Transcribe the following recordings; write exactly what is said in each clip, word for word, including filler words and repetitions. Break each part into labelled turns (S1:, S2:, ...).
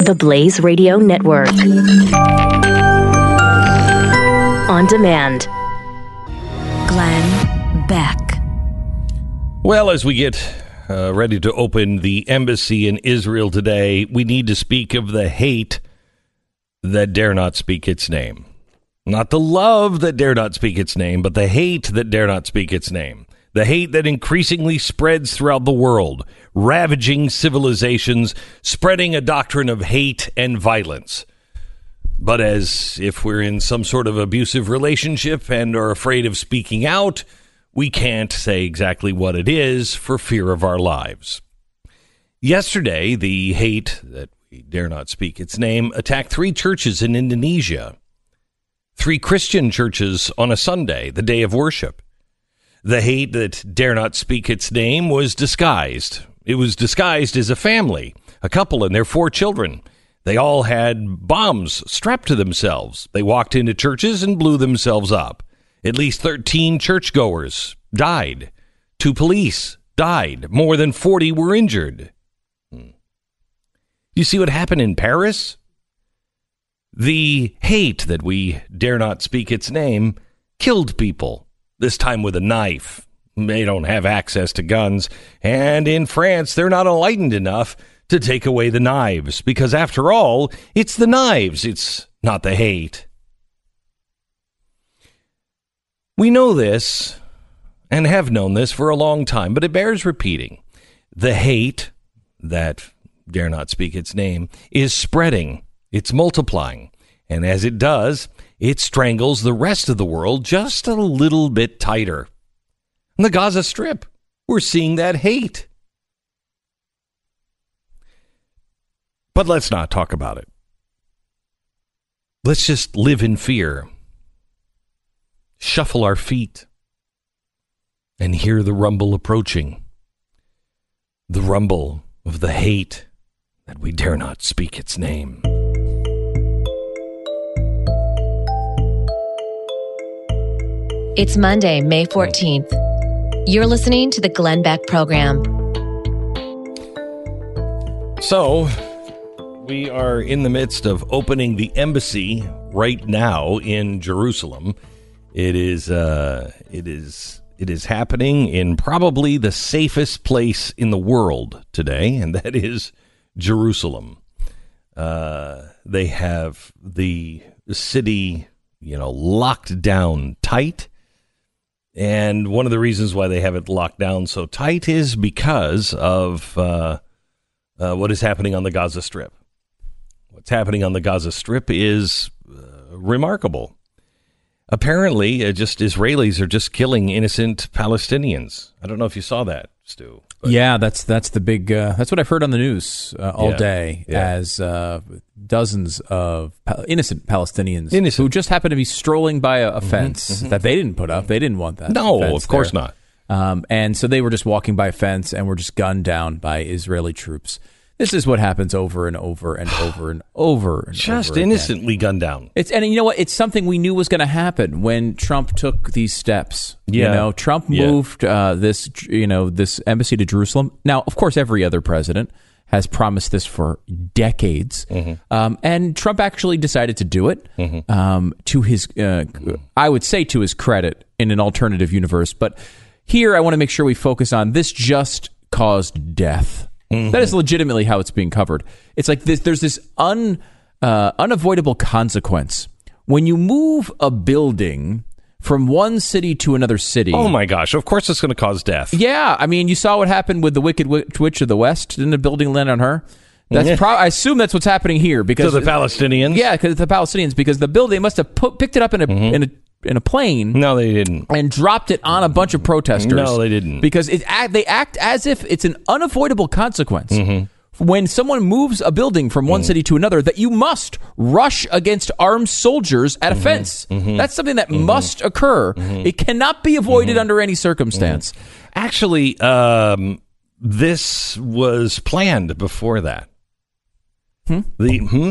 S1: The Blaze Radio Network. On demand. Glenn Beck.
S2: Well, as we get uh, ready to open the embassy in Israel today, we need to speak of the hate that dare not speak its name. Not the love that dare not speak its name, but the hate that dare not speak its name. The hate that increasingly spreads throughout the world, ravaging civilizations, spreading a doctrine of hate and violence. But as if we're in some sort of abusive relationship and are afraid of speaking out, we can't say exactly what it is for fear of our lives. Yesterday, the hate that we dare not speak its name attacked three churches in Indonesia. Three Christian churches on a Sunday, the day of worship. The hate that dare not speak its name was disguised. It was disguised as a family, a couple and their four children. They all had bombs strapped to themselves. They walked into churches and blew themselves up. At least thirteen churchgoers died. Two police died. More than forty were injured. Hmm. You see what happened in Paris? The hate that we dare not speak its name killed people. This time with a knife. They don't have access to guns. And in France, they're not enlightened enough to take away the knives. Because after all, it's the knives. It's not the hate. We know this and have known this for a long time, but it bears repeating. The hate that dare not speak its name is spreading. It's multiplying. And as it does, it strangles the rest of the world just a little bit tighter. In the Gaza Strip, we're seeing that hate. But let's not talk about it. Let's just live in fear. Shuffle our feet. And hear the rumble approaching. The rumble of the hate that we dare not speak its name.
S3: It's Monday, May fourteenth. You're listening to the Glenn Beck Program.
S2: So, we are in the midst of opening the embassy right now in Jerusalem. It is, uh, it is, it is happening in probably the safest place in the world today, and that is Jerusalem. Uh, they have the city, you know, locked down tight. And one of the reasons why they have it locked down so tight is because of uh, uh, what is happening on the Gaza Strip. What's happening on the Gaza Strip is uh, remarkable. Apparently, uh, just Israelis are just killing innocent Palestinians. I don't know if you saw that, Stu. But.
S4: Yeah, that's that's the big. Uh, that's what I've heard on the news uh, all
S2: yeah,
S4: day.
S2: Yeah.
S4: As uh, dozens of pa- innocent Palestinians
S2: innocent.
S4: who just happen to be strolling by a, a
S2: mm-hmm,
S4: fence
S2: mm-hmm.
S4: that they didn't put up. They didn't want that.
S2: No,
S4: fence
S2: of course
S4: there.
S2: not.
S4: Um, and so they were just walking by a fence and were just gunned down by Israeli troops. This is what happens over and over and over and over. And
S2: Just
S4: over
S2: innocently
S4: again.
S2: gunned down.
S4: It's and you know what? It's something we knew was going to happen when Trump took these steps.
S2: Yeah.
S4: You know, Trump
S2: Yeah.
S4: moved uh, this, you know, this embassy to Jerusalem. Now, of course, every other president has promised this for decades,
S2: mm-hmm.
S4: um, and Trump actually decided to do it.
S2: Mm-hmm.
S4: Um, to his, uh, I would say, to his credit, in an alternative universe. But here, I want to make sure we focus on this. Just caused death. Mm-hmm. That is legitimately how it's being covered. It's like this, there's this un, uh, unavoidable consequence. When you move a building from one city to another city.
S2: Oh, my gosh. Of course it's going to cause death.
S4: Yeah. I mean, you saw what happened with the Wicked Witch of the West. Didn't a building land on her? That's pro- I assume that's what's happening here. Because
S2: to the Palestinians?
S4: Yeah, because the Palestinians. Because the building must have put, picked it up in a, mm-hmm. in a in a plane.
S2: No, they didn't.
S4: And dropped it on a bunch of protesters.
S2: No, they didn't.
S4: Because it, they act as if it's an unavoidable consequence. Mm-hmm. When someone moves a building from one mm-hmm. city to another, that you must rush against armed soldiers at a mm-hmm. fence. Mm-hmm. That's something that mm-hmm. must occur. Mm-hmm. It cannot be avoided mm-hmm. under any circumstance.
S2: Mm-hmm. Actually, um, this was planned before that.
S4: Hmm?
S2: The hmm?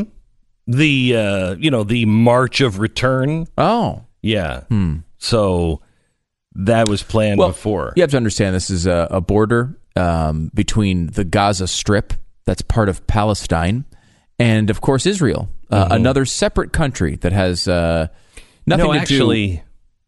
S2: the uh, you know the March of Return.
S4: Oh,
S2: yeah.
S4: Hmm.
S2: So that was planned
S4: well,
S2: before.
S4: You have to understand this is a, a border um, between the Gaza Strip, that's part of Palestine, and of course Israel, uh, mm-hmm. another separate country that has uh, nothing
S2: no,
S4: to
S2: actually,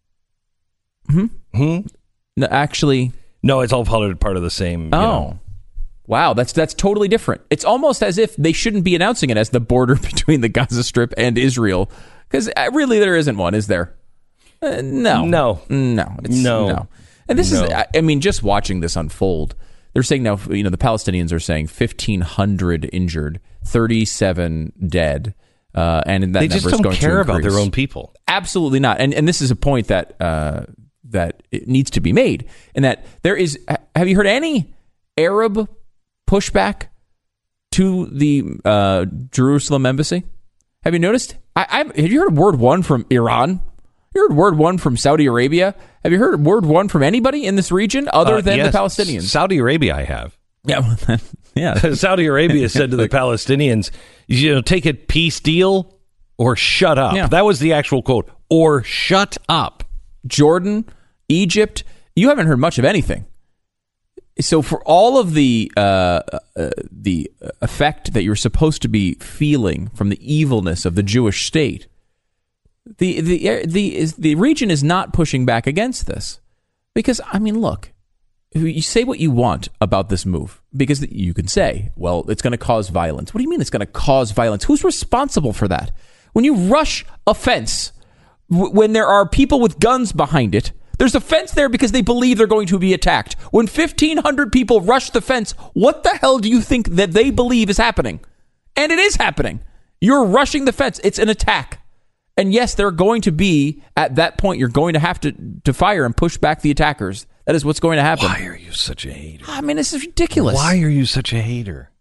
S4: do. Hmm? Hmm? No, actually,
S2: no, it's all part of, part of the same.
S4: Oh.
S2: You know.
S4: Wow, that's that's totally different. It's almost as if they shouldn't be announcing it as the border between the Gaza Strip and Israel, because really there isn't one, is there? Uh, no,
S2: no,
S4: no, it's,
S2: no,
S4: no. And this
S2: no.
S4: is, I mean, just watching this unfold, they're saying now, you know, the Palestinians are saying fifteen hundred injured, thirty-seven dead, uh, and that
S2: they just
S4: number is
S2: don't
S4: going
S2: care
S4: to
S2: about
S4: increase.
S2: their own people.
S4: Absolutely not. And and this is a point that uh, that it needs to be made, and that there is. Have you heard any Arab pushback to the uh, Jerusalem embassy? Have you noticed? I, I've, have you heard word one from Iran? You heard word one from Saudi Arabia? Have you heard word one from anybody in this region other
S2: uh,
S4: than
S2: yes,
S4: the Palestinians?
S2: Saudi Arabia, I have.
S4: Yeah, yeah.
S2: Saudi Arabia said to the Palestinians, you know, take a peace deal or shut up.
S4: Yeah.
S2: That was the actual quote. Or shut up.
S4: Jordan, Egypt, you haven't heard much of anything. So for all of the uh, uh, the effect that you're supposed to be feeling from the evilness of the Jewish state, the the the is, the region is not pushing back against this, because I mean, look, you say what you want about this move, because you can say, well, it's going to cause violence. What do you mean it's going to cause violence? Who's responsible for that? When you rush a fence, w- when there are people with guns behind it. There's a fence there because they believe they're going to be attacked. When fifteen hundred people rush the fence, what the hell do you think that they believe is happening? And it is happening. You're rushing the fence. It's an attack. And yes, they're going to be, at that point, you're going to have to, to fire and push back the attackers. That is what's going to happen.
S2: Why are you such a hater?
S4: I mean, this is ridiculous.
S2: Why are you such a hater?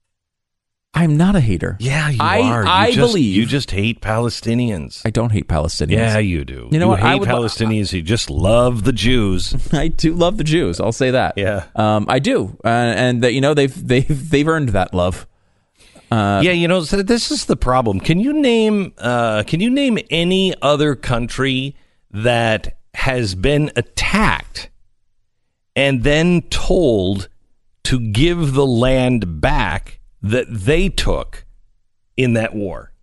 S4: I'm not a hater.
S2: Yeah, you
S4: I,
S2: are. You
S4: I
S2: just,
S4: believe.
S2: You just hate Palestinians.
S4: I don't hate Palestinians.
S2: Yeah, you do.
S4: You know
S2: you
S4: what?
S2: hate
S4: I would,
S2: Palestinians. You just love the Jews.
S4: I do love the Jews. I'll say that.
S2: Yeah,
S4: um, I do, uh, and that you know they've they've they've earned that love. Uh,
S2: yeah, you know, so this is the problem. Can you name? Uh, can you name any other country that has been attacked and then told to give the land back that they took in that war?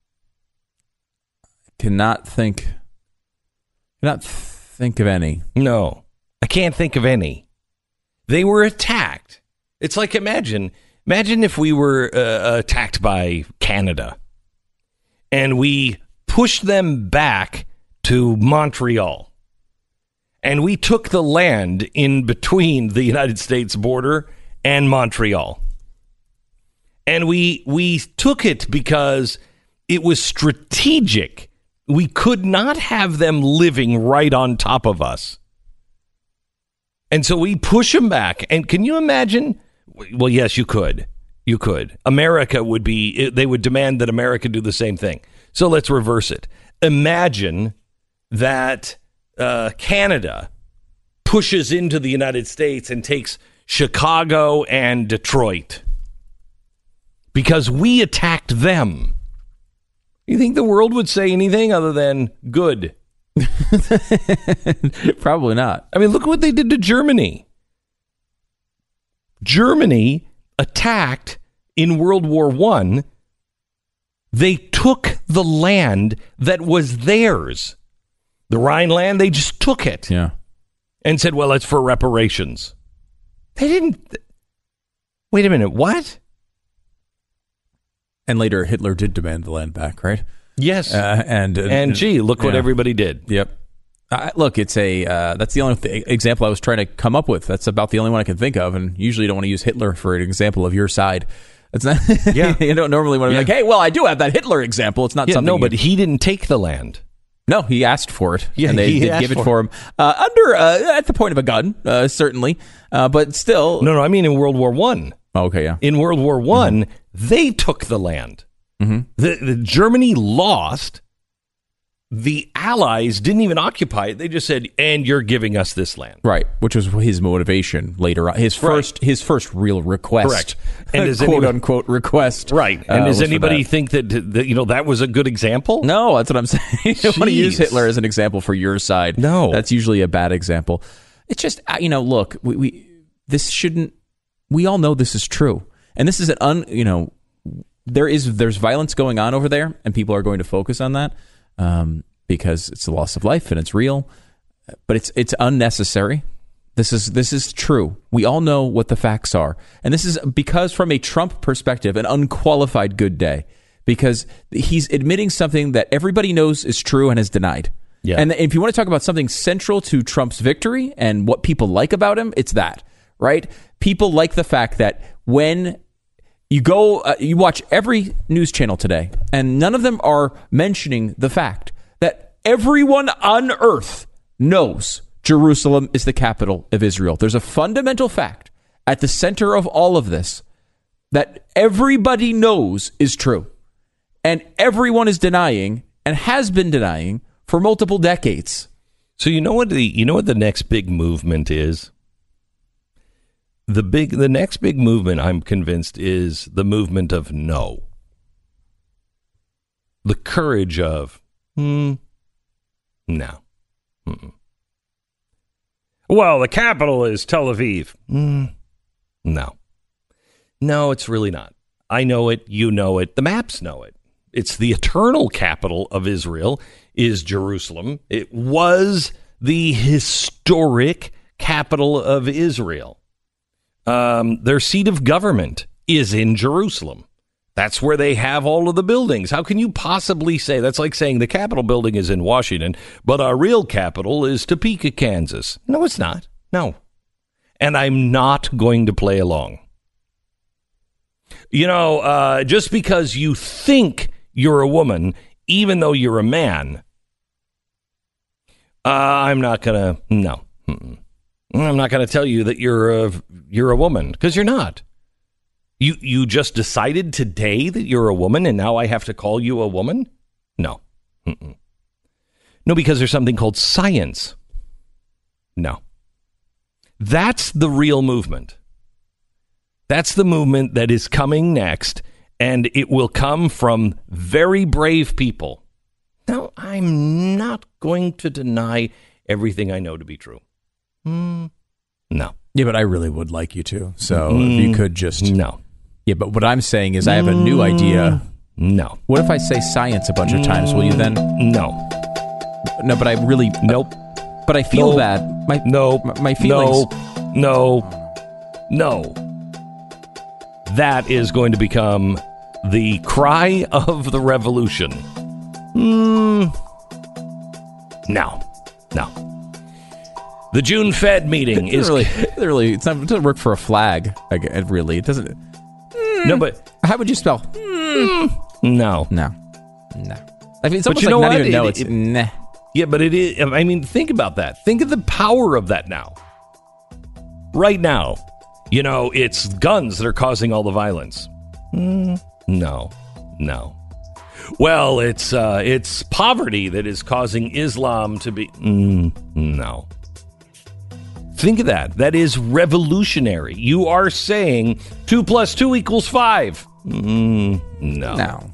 S4: Cannot think. Cannot think of any.
S2: No, I can't think of any. They were attacked. It's like imagine, imagine if we were uh, attacked by Canada, and we pushed them back to Montreal, and we took the land in between the United States border and Montreal. And we we took it because it was strategic. We could not have them living right on top of us. And so we push them back. And can you imagine? Well, yes, you could. You could. America would be, they would demand that America do the same thing. So let's reverse it. Imagine that uh, Canada pushes into the United States and takes Chicago and Detroit. Because we attacked them. You think the world would say anything other than good?
S4: Probably not.
S2: I mean, look what they did to Germany. Germany attacked in World War One. They took the land that was theirs. The Rhineland, they just took it.
S4: Yeah.
S2: And said, well, it's for reparations. They didn't. Wait a minute, what?
S4: And later, Hitler did demand the land back, right?
S2: Yes.
S4: Uh, and uh,
S2: and gee, look what
S4: yeah.
S2: everybody did.
S4: Yep. Uh, look, it's a uh, that's the only th- example I was trying to come up with. That's about the only one I can think of. And usually, you don't want to use Hitler for an example of your side. It's not.
S2: Yeah.
S4: You don't normally want to
S2: yeah.
S4: be like, hey, well, I do have that Hitler example. It's not
S2: yeah,
S4: something.
S2: No,
S4: you,
S2: but he didn't take the land.
S4: No, he asked for it.
S2: Yeah,
S4: and they
S2: he
S4: did
S2: asked
S4: give it
S2: for
S4: for him uh, under uh, at the point of a gun, uh, certainly. Uh, but still,
S2: No, no, I mean in World War One.
S4: Oh, okay, yeah.
S2: In World War One, mm-hmm. they took the land.
S4: Mm-hmm.
S2: The, the Germany lost. The Allies didn't even occupy it. They just said, "And you're giving us this land."
S4: Right, which was his motivation later on. His first, right. his first real request.
S2: Correct. And does
S4: quote
S2: anybody,
S4: unquote request.
S2: Right. And
S4: uh,
S2: does anybody think that, that you know that was a good example?
S4: No, that's what I'm saying. You don't want to use Hitler as an example for your side.
S2: No,
S4: that's usually a bad example. It's just you know, look, we, we this shouldn't. We all know this is true, and this is an un. You know, there is there's violence going on over there, and people are going to focus on that um, because it's the loss of life and it's real, but it's it's unnecessary. This is this is true. We all know what the facts are, and this is because, from a Trump perspective, an unqualified good day, because he's admitting something that everybody knows is true and has denied. Yeah. And if you want to talk about something central to Trump's victory and what people like about him, it's that, right? People like the fact that when you go, uh, you watch every news channel today, and none of them are mentioning the fact that everyone on earth knows Jerusalem is the capital of Israel. There's a fundamental fact at the center of all of this that everybody knows is true. And everyone is denying and has been denying for multiple decades.
S2: So you know what the you know what the next big movement is? The big the next big movement, I'm convinced, is the movement of no. The courage of hmm, no. Mm-mm. Well, the capital is Tel Aviv. Mm, no. No, it's really not. I know it. You know it. The maps know it. It's the eternal capital of Israel is Jerusalem. It was the historic capital of Israel. Um, their seat of government is in Jerusalem. That's where they have all of the buildings. How can you possibly say that's like saying the Capitol building is in Washington, but our real capital is Topeka, Kansas? No, it's not. No. And I'm not going to play along. You know, uh, just because you think you're a woman, even though you're a man, uh, I'm not going to, no. Mm-mm. I'm not going to tell you that you're a, you're a woman, because you're not. You you just decided today that you're a woman, and now I have to call you a woman? No. Mm-mm. No, because there's something called science. No. That's the real movement. That's the movement that is coming next, and it will come from very brave people. Now, I'm not going to deny everything I know to be true. Mm, no.
S4: Yeah, but I really would like you to. So mm, if you could just...
S2: No.
S4: Yeah, but what I'm saying is I have a new idea.
S2: No.
S4: What if I say science a bunch of times? Will you then?
S2: No.
S4: No, but I really...
S2: Nope.
S4: But I feel
S2: nope.
S4: bad. My,
S2: nope.
S4: My, my feelings...
S2: No. No. No. That is going to become the cry of the revolution. Mm. No. No. The June Fed meeting is...
S4: Really, really, it's not, it doesn't work for a flag, really. It doesn't... Mm.
S2: No, but...
S4: How would you spell?
S2: Mm. No.
S4: No. No. I mean, it's almost
S2: you
S4: like
S2: know
S4: not
S2: what?
S4: even know.
S2: It,
S4: It's
S2: it,
S4: nah.
S2: Yeah, but it is... I mean, think about that. Think of the power of that now. Right now. You know, it's guns that are causing all the violence. Mm. No. No. Well, it's uh, it's poverty that is causing Islam to be... Mm. No. Think of that. That is revolutionary. You are saying two plus two equals five. Mm, no.
S4: No.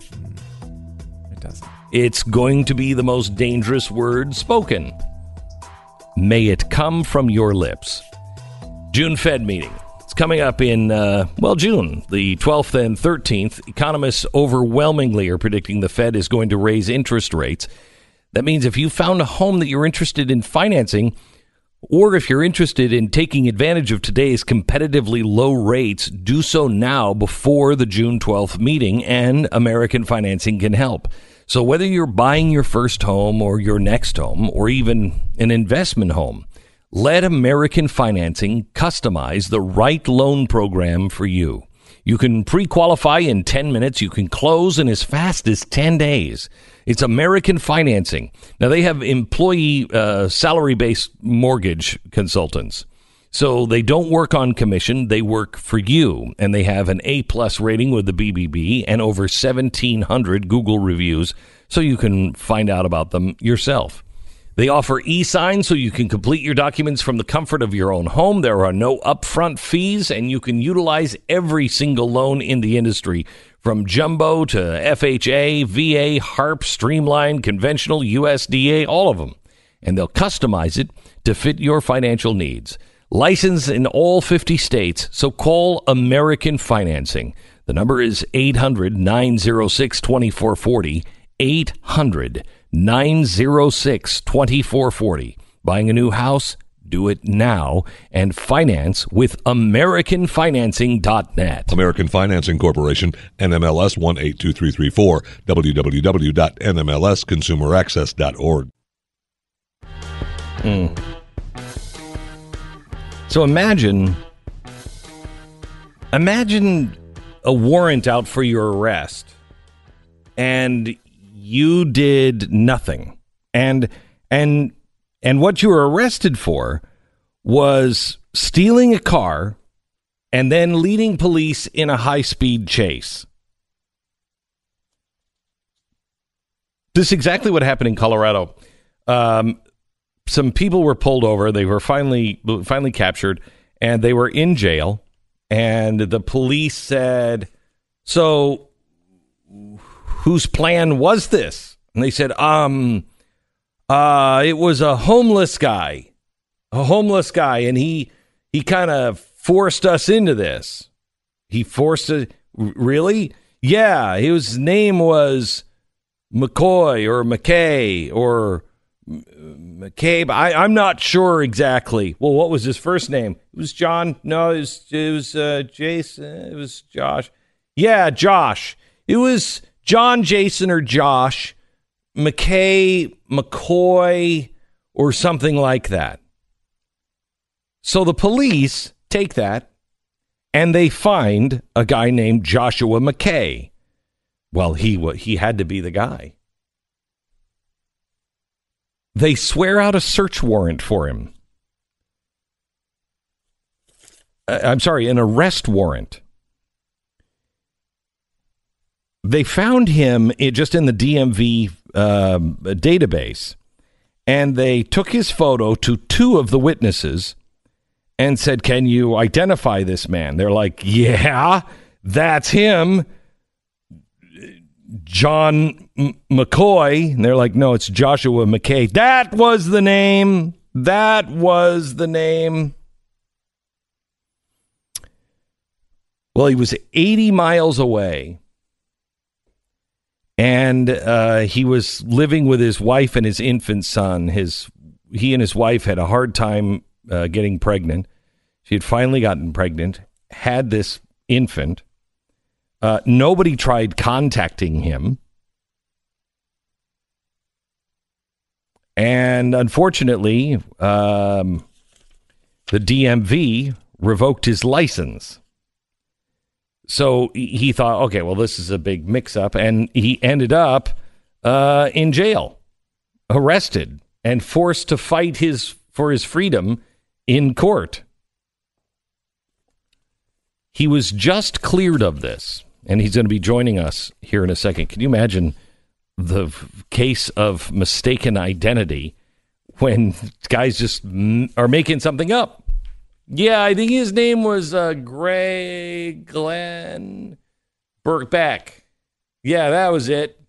S4: It doesn't.
S2: It's going to be the most dangerous word spoken. May it come from your lips. June Fed meeting. It's coming up in, uh, well, June, the twelfth and thirteenth. Economists overwhelmingly are predicting the Fed is going to raise interest rates. That means if you found a home that you're interested in financing, or if you're interested in taking advantage of today's competitively low rates, do so now before the June twelfth meeting, and American Financing can help. So whether you're buying your first home or your next home or even an investment home, let American Financing customize the right loan program for you. You can pre-qualify in ten minutes. You can close in as fast as ten days. It's American Financing. Now, they have employee uh, salary-based mortgage consultants. So they don't work on commission. They work for you. And they have an A-plus rating with the B B B and over seventeen hundred Google reviews, so you can find out about them yourself. They offer e-sign so you can complete your documents from the comfort of your own home. There are no upfront fees, and you can utilize every single loan in the industry, from jumbo to F H A, V A, HARP, Streamline, conventional, U S D A, all of them. And they'll customize it to fit your financial needs. Licensed in all fifty states, so call American Financing. The number is eight hundred, nine oh six, two four four oh, eight hundred, nine oh six, two four four oh. Buying a new house? Do it now and finance with American Financing dot net.
S5: American Financing Corporation, N M L S one eight two three three four, w w w dot n m l s consumer access dot org.
S2: Mm. So imagine, imagine a warrant out for your arrest, and you did nothing, and and. And what you were arrested for was stealing a car and then leading police in a high-speed chase. This is exactly what happened in Colorado. Um, some people were pulled over. They were finally finally captured, and they were in jail. And the police said, "So, whose plan was this?" And they said, um... Uh, it was a homeless guy, a homeless guy, and he he kind of forced us into this. He forced it, really? Yeah, his name was McCoy or McKay or McCabe. I, I'm not sure exactly. Well, what was his first name? It was John. No, it was, it was uh, Jason. It was Josh. Yeah, Josh. It was John, Jason, or Josh. McKay, McCoy, or something like that. So the police take that and they find a guy named Joshua McKay. Well, he he had to be the guy. They swear out a search warrant for him. I'm sorry, an arrest warrant. They found him just in the D M V um, database, and they took his photo to two of the witnesses and said, "Can you identify this man?" They're like, "Yeah, that's him, John M- McCoy." And they're like, "No, it's Joshua McKay." That was the name. That was the name. Well, he was eighty miles away. And uh, he was living with his wife and his infant son. His he and his wife had a hard time uh, getting pregnant. She had finally gotten pregnant, had this infant. Uh, nobody tried contacting him. And unfortunately, um, the D M V revoked his license. So he thought, okay, well, this is a big mix-up, and he ended up uh, in jail, arrested, and forced to fight his for his freedom in court. He was just cleared of this, and he's going to be joining us here in a second. Can you imagine the case of mistaken identity when guys just are making something up? Yeah, I think his name was uh, Greg Glenn Burkbeck. Yeah, that was it.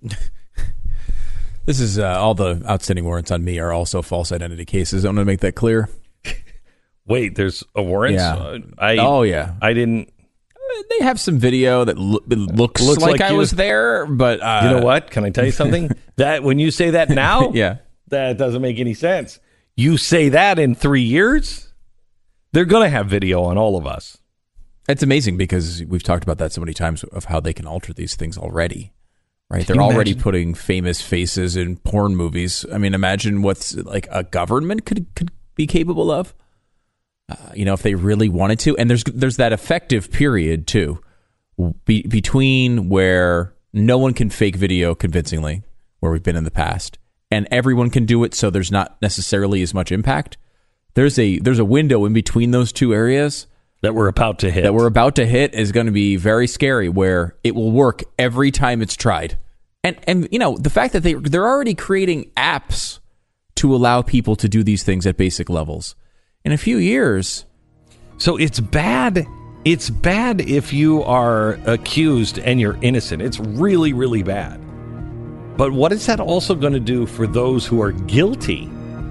S4: This is uh, all the outstanding warrants on me are also false identity cases. I want to make that clear.
S2: Wait, there's a warrant?
S4: Yeah.
S2: Uh, I,
S4: oh, yeah.
S2: I didn't.
S4: They have some video that lo- it looks, looks like, like I you, was there, but uh,
S2: you know what? Can I tell you something? That when you say that now,
S4: yeah,
S2: that doesn't make any sense. You say that in three years, they're going to have video on all of us.
S4: It's amazing because we've talked about that so many times of how they can alter these things already, right? They're already imagine? putting famous faces in porn movies. I mean, imagine what's like a government could could be capable of. Uh, you know, if they really wanted to. And there's there's that effective period, too, be, between where no one can fake video convincingly, where we've been in the past, and everyone can do it, so there's not necessarily as much impact. There's a there's a window in between those two areas
S2: that we're about to hit.
S4: That we're about to hit is going to be very scary, where it will work every time it's tried. And, and you know, the fact that they, they're already creating apps to allow people to do these things at basic levels. In a few years.
S2: So it's bad. It's bad if you are accused and you're innocent. It's really, really bad. But what is that also going to do for those who are guilty?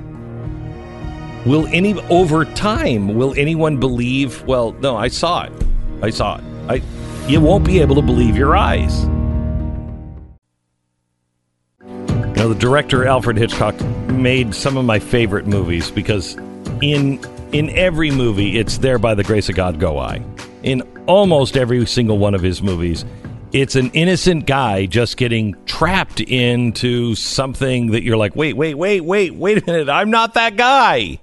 S2: Will any, over time, will anyone believe, well, no, I saw it. I saw it. I, you won't be able to believe your eyes. You know, the director Alfred Hitchcock made some of my favorite movies because in in every movie, it's there by the grace of God go I. In almost every single one of his movies, it's an innocent guy just getting trapped into something that you're like, wait, wait, wait, wait, wait a minute, I'm not that guy.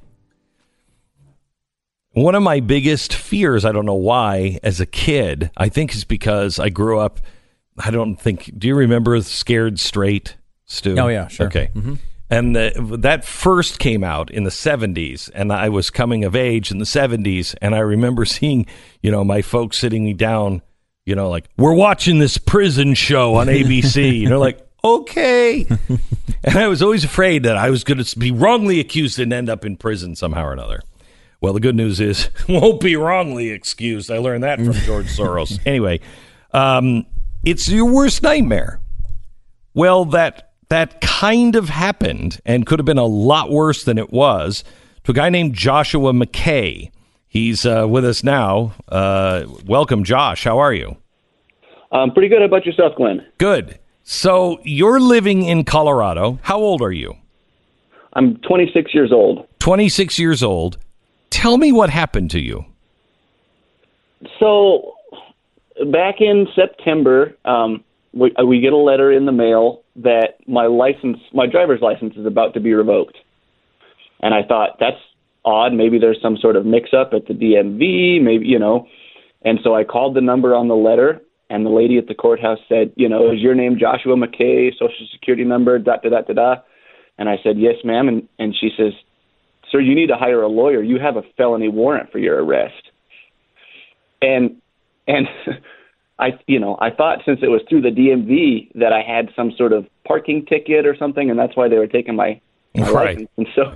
S2: One of my biggest fears, I don't know why, as a kid, I think is because I grew up, I don't think, do you remember Scared Straight, Stu?
S4: Oh, yeah, sure.
S2: Okay. Mm-hmm. And the, that first came out in the seventies, and I was coming of age in the seventies, and I remember seeing, you know, my folks sitting me down, you know, like, we're watching this prison show on A B C. You know, like, okay. And I was always afraid that I was going to be wrongly accused and end up in prison somehow or another. Well, the good news is, won't be wrongly excused. I learned that from George Soros. Anyway, um, it's your worst nightmare. Well, that that kind of happened and could have been a lot worse than it was to a guy named Joshua McKay. He's uh, with us now. Uh, welcome, Josh. How are you?
S6: Um, pretty good. How about yourself, Glenn?
S2: Good. So you're living in Colorado. How old are you?
S6: I'm twenty-six years old.
S2: twenty-six years old. Tell me what happened to you.
S6: So back in September, um, we, we get a letter in the mail that my license, my driver's license is about to be revoked. And I thought, that's odd. Maybe there's some sort of mix-up at the D M V, maybe, you know. And so I called the number on the letter, and the lady at the courthouse said, you know, is your name Joshua McKay, Social Security number, da, da, da, da, da. And I said, yes, ma'am. And, and she says, sir, you need to hire a lawyer. You have a felony warrant for your arrest. And and I, you know, I thought since it was through the D M V that I had some sort of parking ticket or something, and that's why they were taking my, my
S2: right.
S6: license. And so,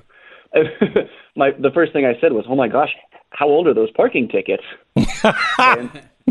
S6: my the first thing I said was, "Oh my gosh, how old are those parking tickets?" and,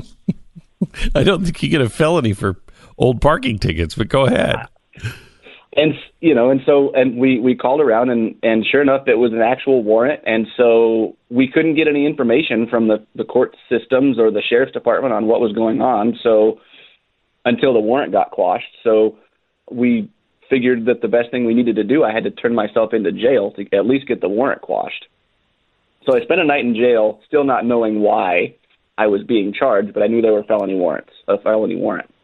S2: I don't think you get a felony for old parking tickets, but go ahead.
S6: And, you know, and so, and we, we called around and, and sure enough, it was an actual warrant. And so we couldn't get any information from the, the court systems or the sheriff's department on what was going on. So until the warrant got quashed. So we figured that the best thing we needed to do, I had to turn myself into jail to at least get the warrant quashed. So I spent a night in jail, still not knowing why I was being charged, but I knew there were felony warrants, a felony warrant.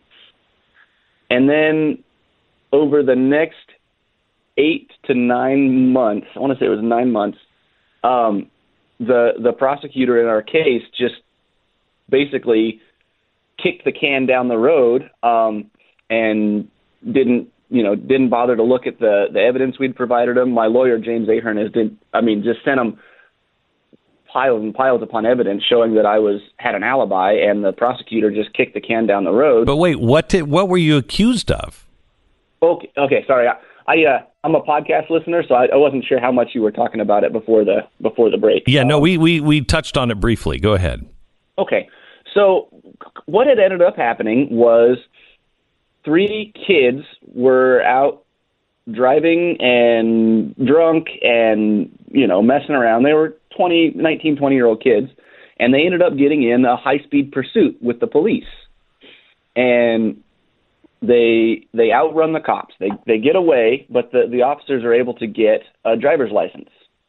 S6: And then over the next eight to nine months, I want to say it was nine months, um, the the prosecutor in our case just basically kicked the can down the road um, and didn't, you know, didn't bother to look at the, the evidence we'd provided him. My lawyer, James Ahern, has did, I mean, just sent him piles and piles upon evidence showing that I was had an alibi, and the prosecutor just kicked the can down the road.
S2: But wait, what did, what were you accused of?
S6: Okay, okay, sorry. I, I uh, I'm a podcast listener, so I, I wasn't sure how much you were talking about it before the before the break.
S2: Yeah, no,
S6: um,
S2: we, we we touched on it briefly. Go ahead.
S6: Okay, so what had ended up happening was three kids were out driving and drunk and, you know, messing around. They were twenty, nineteen, twenty-year-old kids, and they ended up getting in a high-speed pursuit with the police. And They they outrun the cops. They they get away, but the, the officers are able to get a driver's license.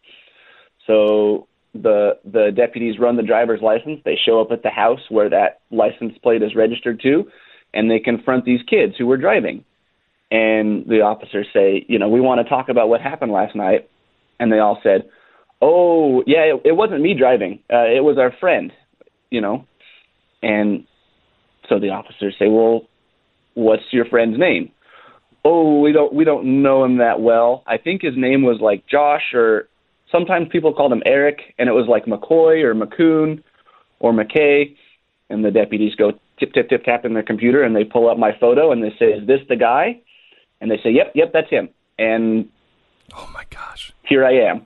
S6: So the the deputies run the driver's license. They show up at the house where that license plate is registered to, and they confront these kids who were driving. And the officers say, you know, we want to talk about what happened last night. And they all said, oh, yeah, it, it wasn't me driving. Uh, it was our friend, you know. And so the officers say, well, what's your friend's name? Oh, we don't we don't know him that well. I think his name was like Josh, or sometimes people called him Eric, and it was like McCoy or McCoon or McKay. And the deputies go tip, tip, tip, tap in their computer, and they pull up my photo, and they say, is this the guy? And they say, yep, yep, that's him. And
S2: oh my gosh,
S6: here I am.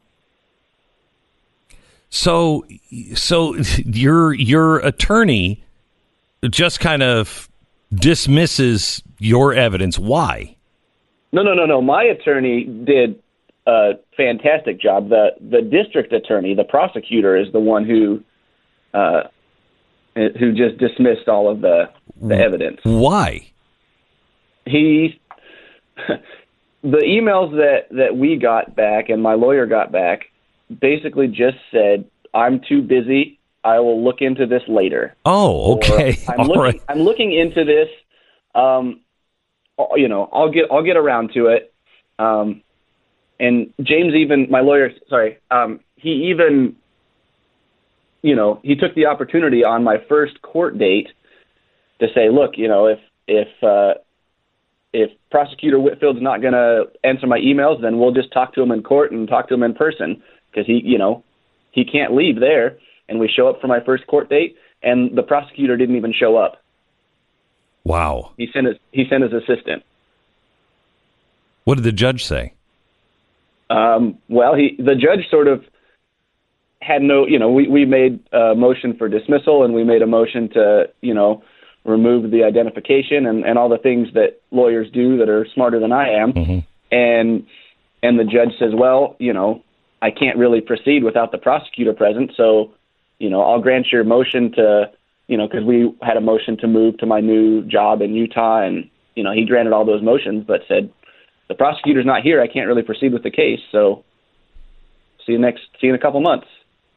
S2: So, so your your attorney just kind of dismisses your evidence. Why?
S6: No, no, no, no. My attorney did a fantastic job. The the district attorney, the prosecutor, is the one who uh, who just dismissed all of the, the evidence.
S2: Why?
S6: He, the emails that, that we got back and my lawyer got back basically just said, I'm too busy. I will look into this later.
S2: Oh, okay.
S6: Or, I'm
S2: all
S6: looking,
S2: right.
S6: I'm looking into this. Um, you know, I'll get, I'll get around to it. Um, and James, even my lawyer, sorry, um, he even, you know, he took the opportunity on my first court date to say, look, you know, if, if, uh, if Prosecutor Whitfield's not going to answer my emails, then we'll just talk to him in court and talk to him in person, because he, you know, he can't leave there. And we show up for my first court date, and the prosecutor didn't even show up.
S2: Wow.
S6: He sent his, he sent his assistant.
S2: What did the judge say?
S6: Um, well, he, the judge sort of had no, you know, we, we made a motion for dismissal, and we made a motion to, you know, remove the identification and, and all the things that lawyers do that are smarter than I am.
S2: Mm-hmm.
S6: And, and the judge says, well, you know, I can't really proceed without the prosecutor present. So, you know, I'll grant your motion to, you know, because we had a motion to move to my new job in Utah, and, you know, he granted all those motions, but said, the prosecutor's not here. I can't really proceed with the case. So see you next, see you in a couple months.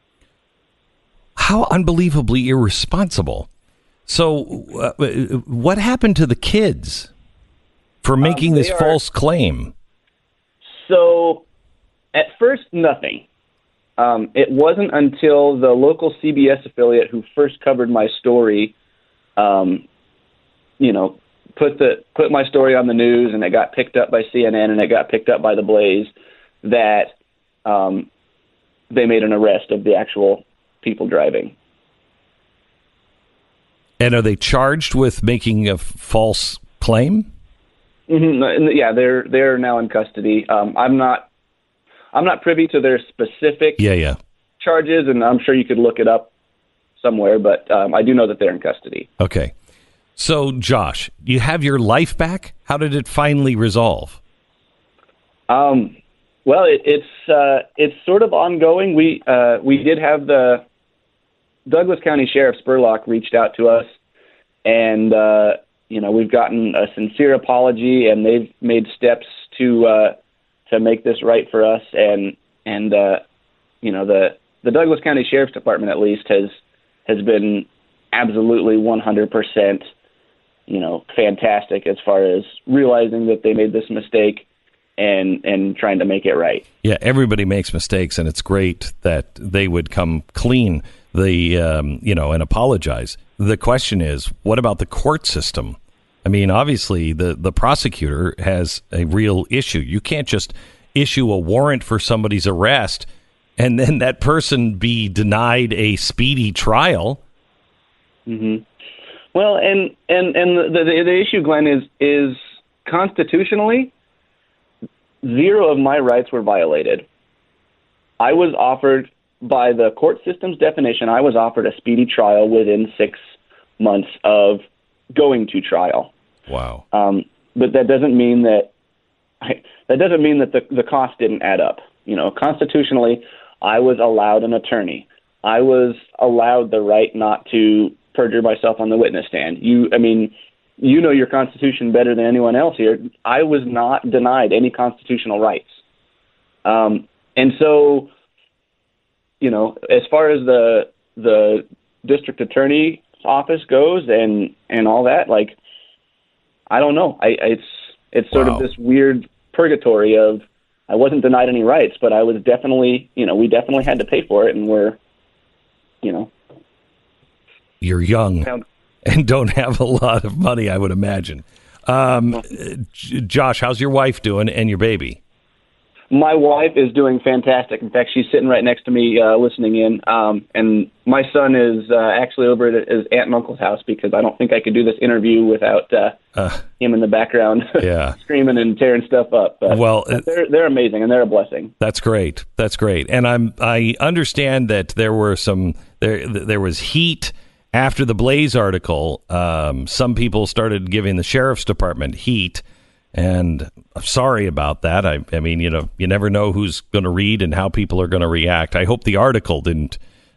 S2: How unbelievably irresponsible. So uh, what happened to the kids for making
S6: um,
S2: this
S6: are,
S2: false claim?
S6: So at first, nothing. Um, it wasn't until the local C B S affiliate who first covered my story, um, you know, put the put my story on the news, and it got picked up by C N N, and it got picked up by The Blaze, that um, they made an arrest of the actual people driving.
S2: And are they charged with making a f- false claim?
S6: Mm-hmm. Yeah, they're they're now in custody. Um, I'm not I'm not privy to their specific
S2: Yeah, yeah.
S6: charges, and I'm sure you could look it up somewhere, but um, I do know that they're in custody.
S2: Okay. So, Josh, you have your life back? How did it finally resolve?
S6: Um, well, it, it's uh, it's sort of ongoing. We uh, we did have the Douglas County Sheriff Spurlock reached out to us, and uh, you know, we've gotten a sincere apology, and they've made steps to uh, to make this right for us. And and uh, you know, the the Douglas County Sheriff's Department at least has has been absolutely one hundred percent, you know, fantastic as far as realizing that they made this mistake and and trying to make it right.
S2: Yeah, everybody makes mistakes, and it's great that they would come clean, the um, you know, and apologize. The question is, what about the court system? I mean, obviously, the, the prosecutor has a real issue. You can't just issue a warrant for somebody's arrest and then that person be denied a speedy trial.
S6: Mm-hmm. Well, and and and the, the the issue, Glenn, is is constitutionally, zero of my rights were violated. I was offered, by the court system's definition, I was offered a speedy trial within six months of going to trial.
S2: Wow.
S6: Um, but that doesn't mean that I, that doesn't mean that the the cost didn't add up. You know, constitutionally, I was allowed an attorney. I was allowed the right not to perjure myself on the witness stand. You, I mean, you know your Constitution better than anyone else here. I was not denied any constitutional rights. Um, and so, you know, as far as the the district attorney office goes and, and all that, like, I don't know. I, it's it's sort
S2: Wow.
S6: of this weird purgatory of I wasn't denied any rights, but I was definitely, you know, we definitely had to pay for it, and we're, you know.
S2: You're young and don't have a lot of money, I would imagine. Um, J- Josh, how's your wife doing and your baby?
S6: My wife is doing fantastic. In fact, she's sitting right next to me uh, listening in. Um, and my son is uh, actually over at his aunt and uncle's house because I don't think I could do this interview without uh,
S2: Uh,
S6: him in the background
S2: yeah.
S6: screaming and tearing stuff up. But,
S2: Well,
S6: but they're they're amazing, and they're a blessing.
S2: That's great. That's great. And I'm I understand that there were some there there was heat after the Blaze article. Um, some people started giving the sheriff's department heat, and I'm sorry about that. I I mean, you know, you never know who's going to read and how people are going to react. I hope the article didn't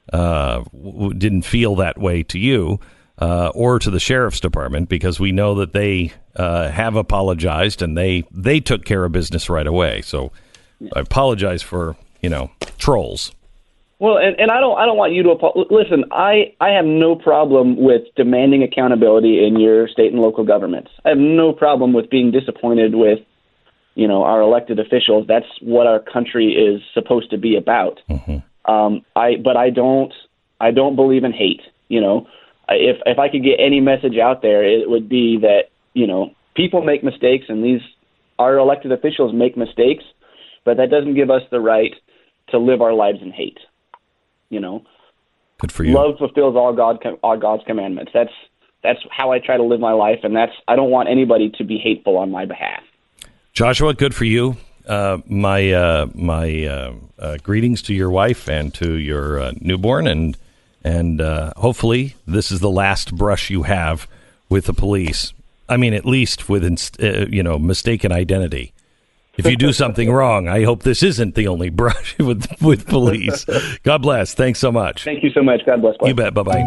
S2: uh, w- didn't feel that way to you uh, or to the sheriff's department, because we know that they uh, have apologized and they they took care of business right away. So I apologize for, you know, trolls.
S6: Well, and, and I don't I don't want you to apo- listen. I, I have no problem with demanding accountability in your state and local governments. I have no problem with being disappointed with, you know, our elected officials. That's what our country is supposed to be about. Mm-hmm. Um, I but I don't I don't believe in hate. You know, if if I could get any message out there, it would be that, you know, people make mistakes, and these our elected officials make mistakes, but that doesn't give us the right to live our lives in hate. You know,
S2: good for you.
S6: Love fulfills all God, all God's commandments. That's that's how I try to live my life, and that's I don't want anybody to be hateful on my behalf.
S2: Joshua, good for you. Uh, my uh, my uh, uh, greetings to your wife and to your uh, newborn, and and uh, hopefully this is the last brush you have with the police. I mean, at least with uh, you know mistaken identity. If you do something wrong, I hope this isn't the only brush with with police. God bless. Thanks so much.
S6: Thank you so much. God bless.
S2: You bet. Bye bye.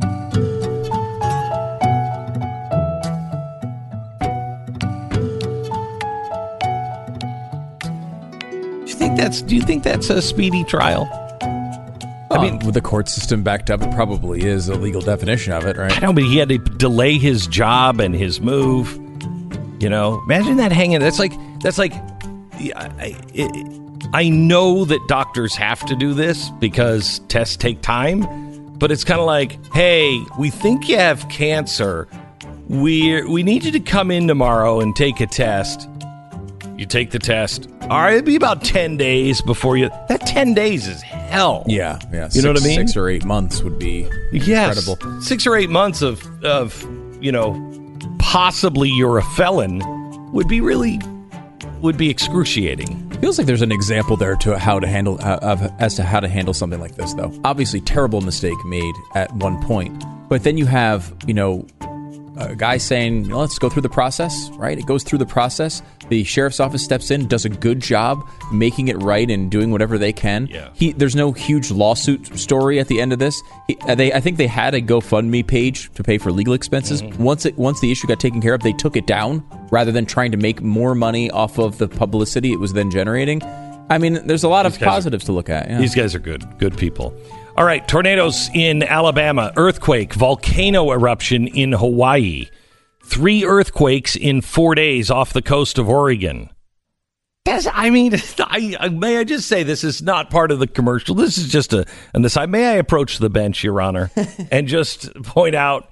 S2: Do you think that's? Do you think that's a speedy trial?
S4: I mean, with the court system backed up, it probably is a legal definition of it, right?
S2: I know, but he had to delay his job and his move. You know, imagine that hanging. That's like that's like. I, I, I know that doctors have to do this because tests take time, but it's kind of like, hey, we think you have cancer. We we need you to come in tomorrow and take a test. You take the test. All right, it'll be about ten days before you. That ten days is hell.
S4: Yeah, yeah.
S2: You
S4: six,
S2: know what I mean?
S4: Six or eight months would be
S2: yes.
S4: incredible.
S2: Six or eight months of of you know, possibly you're a felon would be really. would be excruciating.
S4: Feels like there's an example there to how to handle uh, of, as to how to handle something like this, though. Obviously, terrible mistake made at one point, but then you have, you know, a guy saying, let's go through the process, right? It goes through the process. The sheriff's office steps in, does a good job making it right and doing whatever they can.
S2: Yeah.
S4: He, there's no huge lawsuit story at the end of this. He, they, I think they had a GoFundMe page to pay for legal expenses. Mm-hmm. Once it, once the issue got taken care of, they took it down rather than trying to make more money off of the publicity it was then generating. I mean, there's a lot
S2: these
S4: of positives
S2: are,
S4: to look at. Yeah.
S2: These guys are good, good people. All right, tornadoes in Alabama, earthquake, volcano eruption in Hawaii. Three earthquakes in four days off the coast of Oregon. That's, I mean, I, I, may I just say this is not part of the commercial. This is just a an aside. May I approach the bench, Your Honor, and just point out,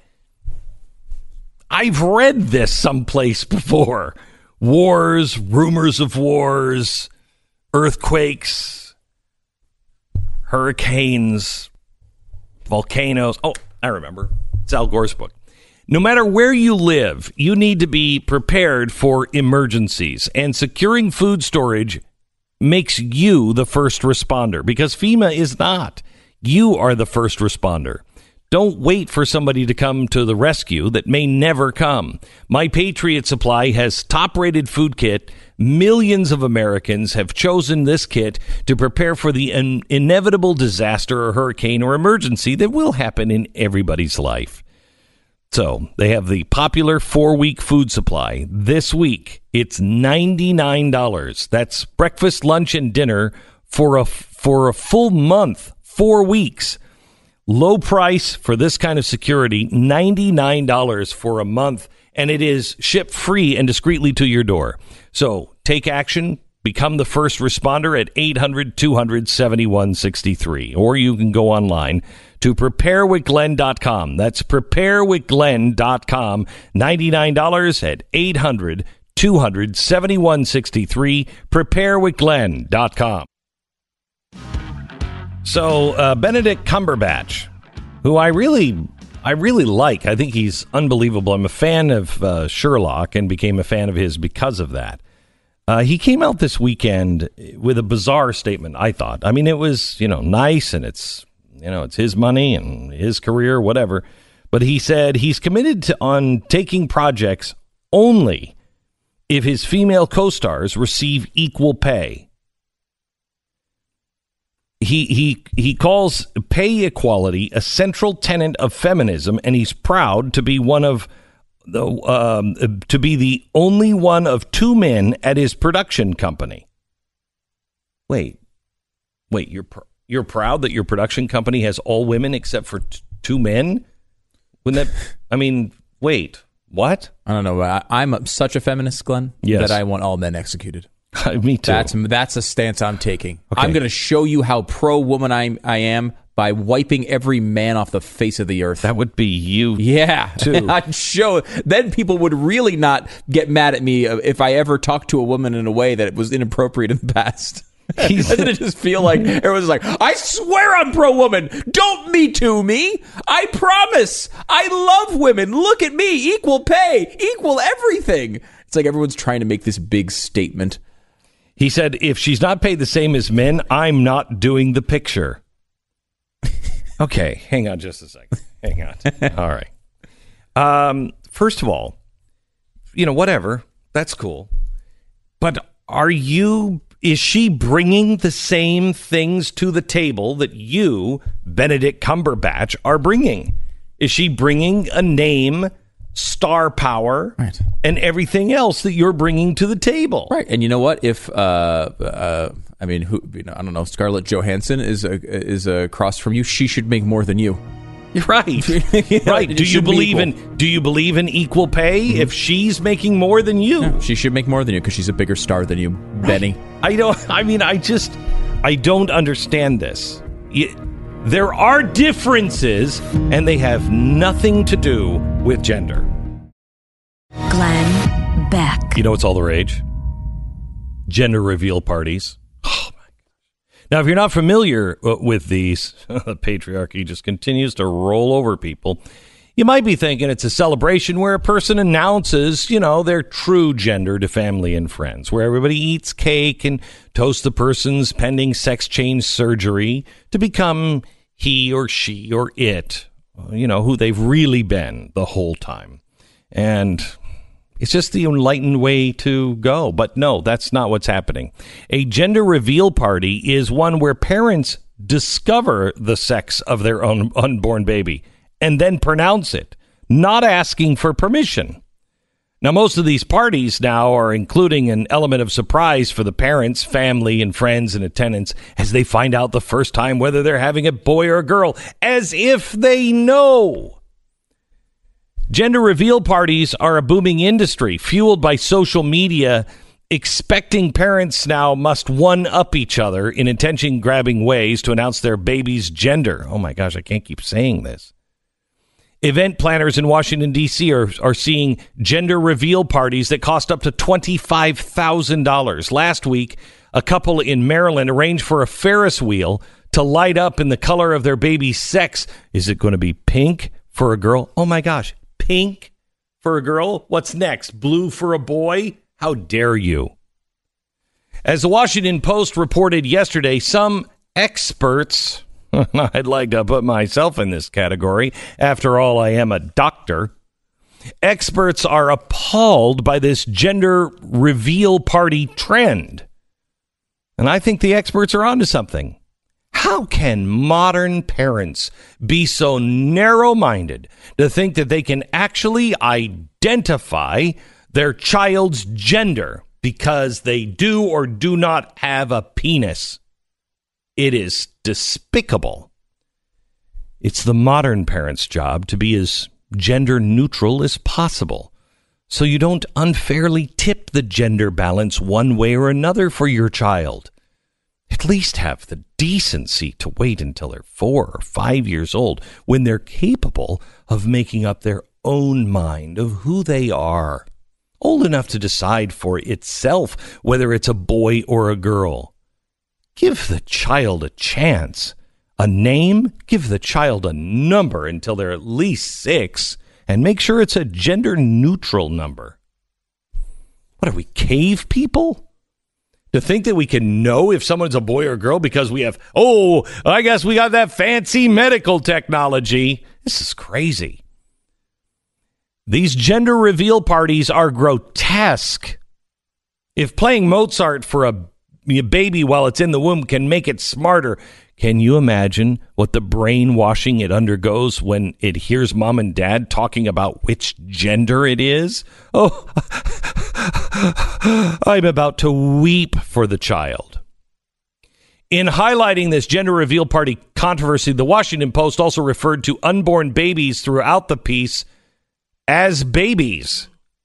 S2: I've read this someplace before. Wars, rumors of wars, earthquakes, hurricanes, volcanoes. Oh, I remember. It's Al Gore's book. No matter where you live, you need to be prepared for emergencies, and securing food storage makes you the first responder, because FEMA is not. You are the first responder. Don't wait for somebody to come to the rescue that may never come. My Patriot Supply has top-rated food kit. Millions of Americans have chosen this kit to prepare for the in- inevitable disaster or hurricane or emergency that will happen in everybody's life. So they have the popular four-week food supply. This week, it's ninety-nine dollars. That's breakfast, lunch, and dinner for a for a full month, four weeks. Low price for this kind of security, ninety-nine dollars for a month, and it is shipped free and discreetly to your door. So take action. Become the first responder at eight hundred, two hundred, seventy-one sixty-three. Or you can go online to prepare with glenn dot com. That's prepare with glenn dot com. ninety-nine dollars at eight hundred, two hundred, seventy-one sixty-three. prepare with glenn dot com. So uh, Benedict Cumberbatch, who I really, I really like. I think he's unbelievable. I'm a fan of uh, Sherlock and became a fan of his because of that. Uh, he came out this weekend with a bizarre statement, I thought. I mean, it was, you know, nice, and it's, you know, it's his money and his career, whatever. But he said he's committed to on taking projects only if his female co-stars receive equal pay. he he he calls pay equality a central tenet of feminism, and he's proud to be one of the um, to be the only one of two men at his production company. Wait, wait, you're pr- you're proud that your production company has all women except for t- two men? Wouldn't that? I mean, wait, what?
S4: I don't know. I, I'm such a feminist, Glenn,
S2: yes.
S4: that I want all men executed.
S2: Me too.
S4: That's that's a stance I'm taking.
S2: Okay.
S4: I'm going to show you how pro-woman I, I am by wiping every man off the face of the earth.
S2: That would be you.
S4: Yeah.
S2: Too.
S4: I'd show. Then people would really not get mad at me if I ever talked to a woman in a way that was inappropriate in the past. Doesn't it just feel like everyone's like, I swear I'm pro-woman. Don't me too me. I promise. I love women. Look at me. Equal pay. Equal everything. It's like everyone's trying to make this big statement.
S2: He said, if she's not paid the same as men, I'm not doing the picture. Okay, hang on just a second. Hang on. All right. Um, first of all, you know, whatever. That's cool. But are you... Is she bringing the same things to the table that you, Benedict Cumberbatch, are bringing? Is she bringing a name, star power,
S4: right,
S2: and everything else that you're bringing to the table?
S4: Right. And you know what? If, uh, uh, I mean, who, you know, I don't know, Scarlett Johansson is a, is across from you, she should make more than you.
S2: You're right.
S4: Yeah,
S2: right. Do you believe be in do you believe in equal pay mm-hmm. if she's making more than you?
S4: No, she should make more than you because she's a bigger star than you, right. Benny.
S2: I don't I mean I just I don't understand this. You, there are differences and they have nothing to do with gender.
S1: Glenn Beck.
S2: You know what's all the rage? Gender reveal parties. Now, if you're not familiar with these, the patriarchy just continues to roll over people. You might be thinking it's a celebration where a person announces, you know, their true gender to family and friends, where everybody eats cake and toasts the person's pending sex change surgery to become he or she or it, you know, who they've really been the whole time. And it's just the enlightened way to go. But no, that's not what's happening. A gender reveal party is one where parents discover the sex of their own unborn baby and then pronounce it, not asking for permission. Now, most of these parties now are including an element of surprise for the parents, family, and friends and attendants as they find out the first time whether they're having a boy or a girl, as if they know. Gender reveal parties are a booming industry fueled by social media. Expecting parents now must one-up each other in attention-grabbing ways to announce their baby's gender. Oh, my gosh, I can't keep saying this. Event planners in Washington, D C are, are seeing gender reveal parties that cost up to twenty-five thousand dollars. Last week, a couple in Maryland arranged for a Ferris wheel to light up in the color of their baby's sex. Is it going to be pink for a girl? Oh, my gosh. Pink for a girl? What's next? Blue for a boy? How dare you? As the Washington Post reported yesterday, some experts, I'd like to put myself in this category. After all, I am a doctor. Experts are appalled by this gender reveal party trend. And I think the experts are onto something. How can modern parents be so narrow-minded to think that they can actually identify their child's gender because they do or do not have a penis? It is despicable. It's the modern parent's job to be as gender neutral as possible, so you don't unfairly tip the gender balance one way or another for your child. At least have the decency to wait until they're four or five years old when they're capable of making up their own mind of who they are, old enough to decide for itself whether it's a boy or a girl. Give the child a chance. A name? Give the child a number until they're at least six, and make sure it's a gender-neutral number. What are we, cave people? To think that we can know if someone's a boy or a girl because we have, oh, I guess we got that fancy medical technology. This is crazy. These gender reveal parties are grotesque. If playing Mozart for a your baby while it's in the womb can make it smarter. Can you imagine what the brainwashing it undergoes when it hears mom and dad talking about which gender it is? Oh, I'm about to weep for the child. In highlighting this gender reveal party controversy, the Washington Post also referred to unborn babies throughout the piece as babies.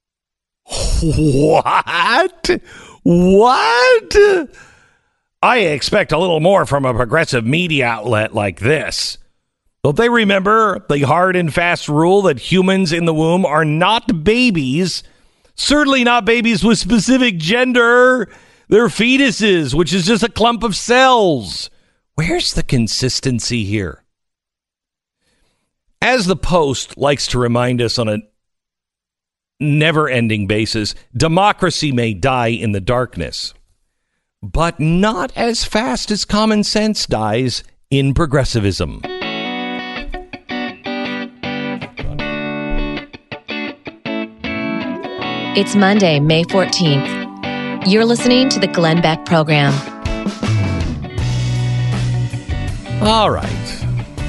S2: What? What? I expect a little more from a progressive media outlet like this. Don't they remember the hard and fast rule that humans in the womb are not babies? Certainly not babies with specific gender. They're fetuses, which is just a clump of cells. Where's the consistency here? As the Post likes to remind us on a never-ending basis, democracy may die in the darkness, but not as fast as common sense dies in progressivism.
S3: It's Monday, May fourteenth. You're listening to the Glenn Beck Program.
S2: All right.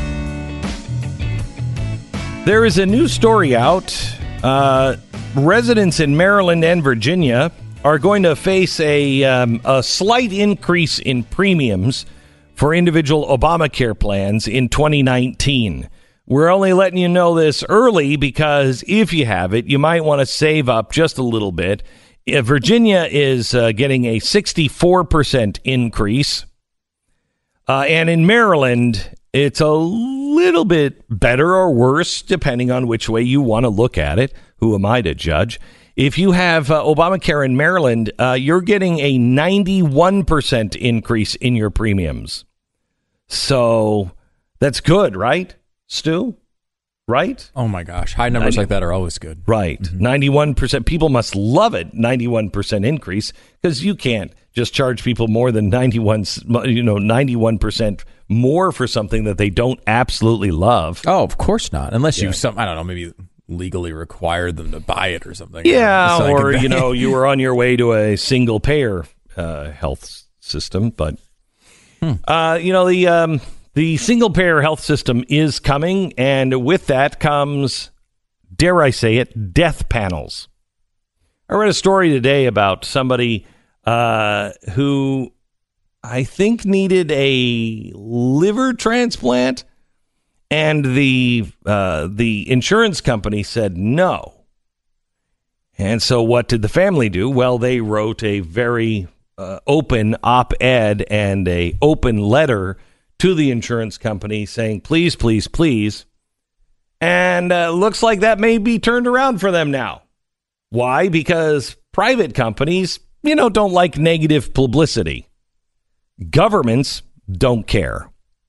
S2: There is a new story out. Uh, residents in Maryland and Virginia are going to face a, um, a slight increase in premiums for individual Obamacare plans in twenty nineteen. We're only letting you know this early because if you have it, you might want to save up just a little bit. If Virginia is uh, getting a sixty-four percent increase. Uh, and in Maryland, it's a little bit better or worse, depending on which way you want to look at it. Who am I to judge? If you have uh, Obamacare in Maryland, uh, you're getting a ninety-one percent increase in your premiums. So that's good, right, Stu? Right?
S4: Oh, my gosh. High numbers
S2: ninety
S4: like that are always good.
S2: Right. Mm-hmm. ninety-one percent. People must love it. ninety-one percent increase because you can't just charge people more than ninety-one, you know, ninety-one percent more for something that they don't absolutely love.
S4: Oh, of course not. Unless
S2: Yeah.
S4: you, some I don't know, maybe legally required them to buy it or something.
S2: Yeah,
S4: So I
S2: or,
S4: could-
S2: you know, you were on your way to a single payer uh, health system. But, hmm. uh, you know, the um, the single payer health system is coming. And with that comes, dare I say it, death panels. I read a story today about somebody uh, who I think needed a liver transplant. And the uh, the insurance company said no. And so what did the family do? Well, they wrote a very uh, open op-ed and a open letter to the insurance company saying, please, please, please. And uh, looks like that may be turned around for them now. Why? Because private companies, you know, don't like negative publicity. Governments don't care.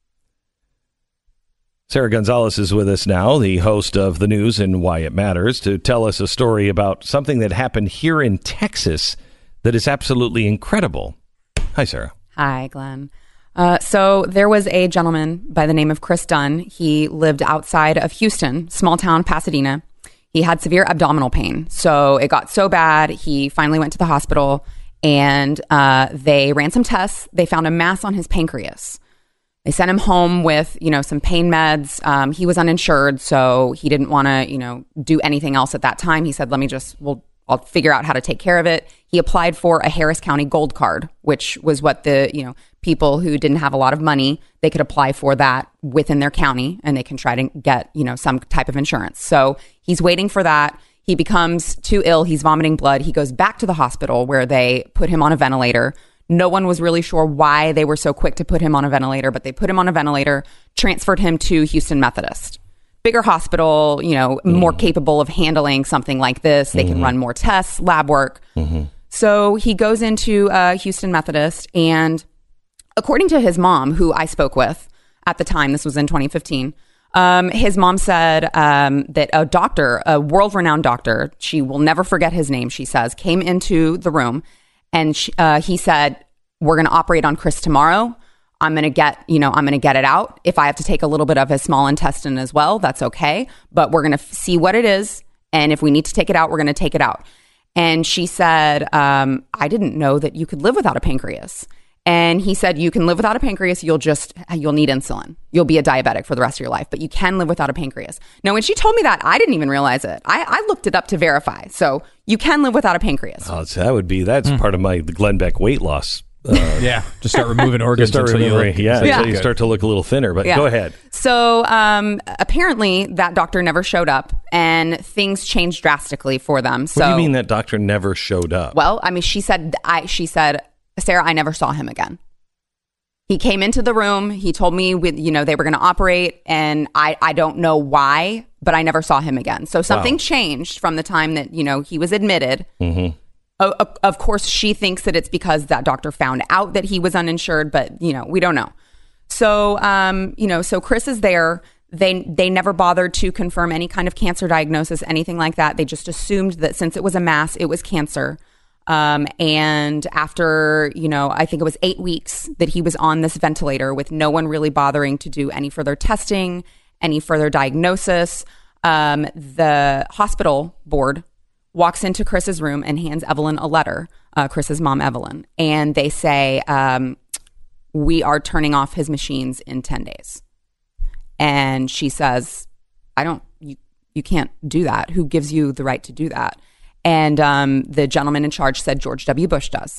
S2: Sarah Gonzalez is with us now, the host of The News and Why It Matters, to tell us a story about something that happened here in Texas that is absolutely incredible. Hi, Sarah.
S7: Hi, Glenn. Uh, so there was a gentleman by the name of Chris Dunn. He lived outside of Houston, small town Pasadena. He had severe abdominal pain. So it got so bad, he finally went to the hospital and uh, they ran some tests. They found a mass on his pancreas. They sent him home with, you know, some pain meds. Um, he was uninsured, so he didn't want to, you know, do anything else at that time. He said, let me just, well, I'll figure out how to take care of it. He applied for a Harris County Gold Card, which was what the, you know, people who didn't have a lot of money, they could apply for that within their county and they can try to get, you know, some type of insurance. So he's waiting for that. He becomes too ill. He's vomiting blood. He goes back to the hospital where they put him on a ventilator. No one was really sure why they were so quick to put him on a ventilator, but they put him on a ventilator, transferred him to Houston Methodist. Bigger hospital, you know, mm. more capable of handling something like this. They mm-hmm. can run more tests, lab work. Mm-hmm. So he goes into uh, Houston Methodist, and according to his mom, who I spoke with at the time, this was in twenty fifteen, um, his mom said um, that a doctor, a world-renowned doctor, she will never forget his name, she says, came into the room. And she, uh, he said, we're going to operate on Chris tomorrow. I'm going to get, you know, I'm going to get it out. If I have to take a little bit of his small intestine as well, that's okay. But we're going to f- see what it is. And if we need to take it out, we're going to take it out. And she said, um, I didn't know that you could live without a pancreas. And he said, you can live without a pancreas. You'll just, you'll need insulin. You'll be a diabetic for the rest of your life, but you can live without a pancreas. Now, when she told me that, I didn't even realize it. I, I looked it up to verify. So you can live without a pancreas.
S2: Oh, so that would be, that's mm. part of my the Glenn Beck weight loss. Uh,
S4: yeah. Just start removing organs
S2: start
S4: until, you look,
S2: yeah,
S7: yeah.
S2: until you start to look a little thinner, but yeah. go ahead.
S7: So um, apparently that doctor never showed up and things changed drastically for them. So,
S2: what do you mean that doctor never showed up?
S7: Well, I mean, she said, I, she said, Sarah, I never saw him again. He came into the room. He told me, with, you know, they were going to operate, and I, I don't know why, but I never saw him again. So something wow. changed from the time that, you know, he was admitted.
S2: Mm-hmm.
S7: Of, of course, she thinks that it's because that doctor found out that he was uninsured, but, you know, we don't know. So, um, you know, so Chris is there. They they never bothered to confirm any kind of cancer diagnosis, anything like that. They just assumed that since it was a mass, it was cancer. Um, and after, you know, I think it was eight weeks that he was on this ventilator with no one really bothering to do any further testing, any further diagnosis, um, the hospital board walks into Chris's room and hands Evelyn a letter, uh, Chris's mom, Evelyn. And they say, um, we are turning off his machines in ten days. And she says, I don't, you, you can't do that. Who gives you the right to do that? And um, the gentleman in charge said George W. Bush does.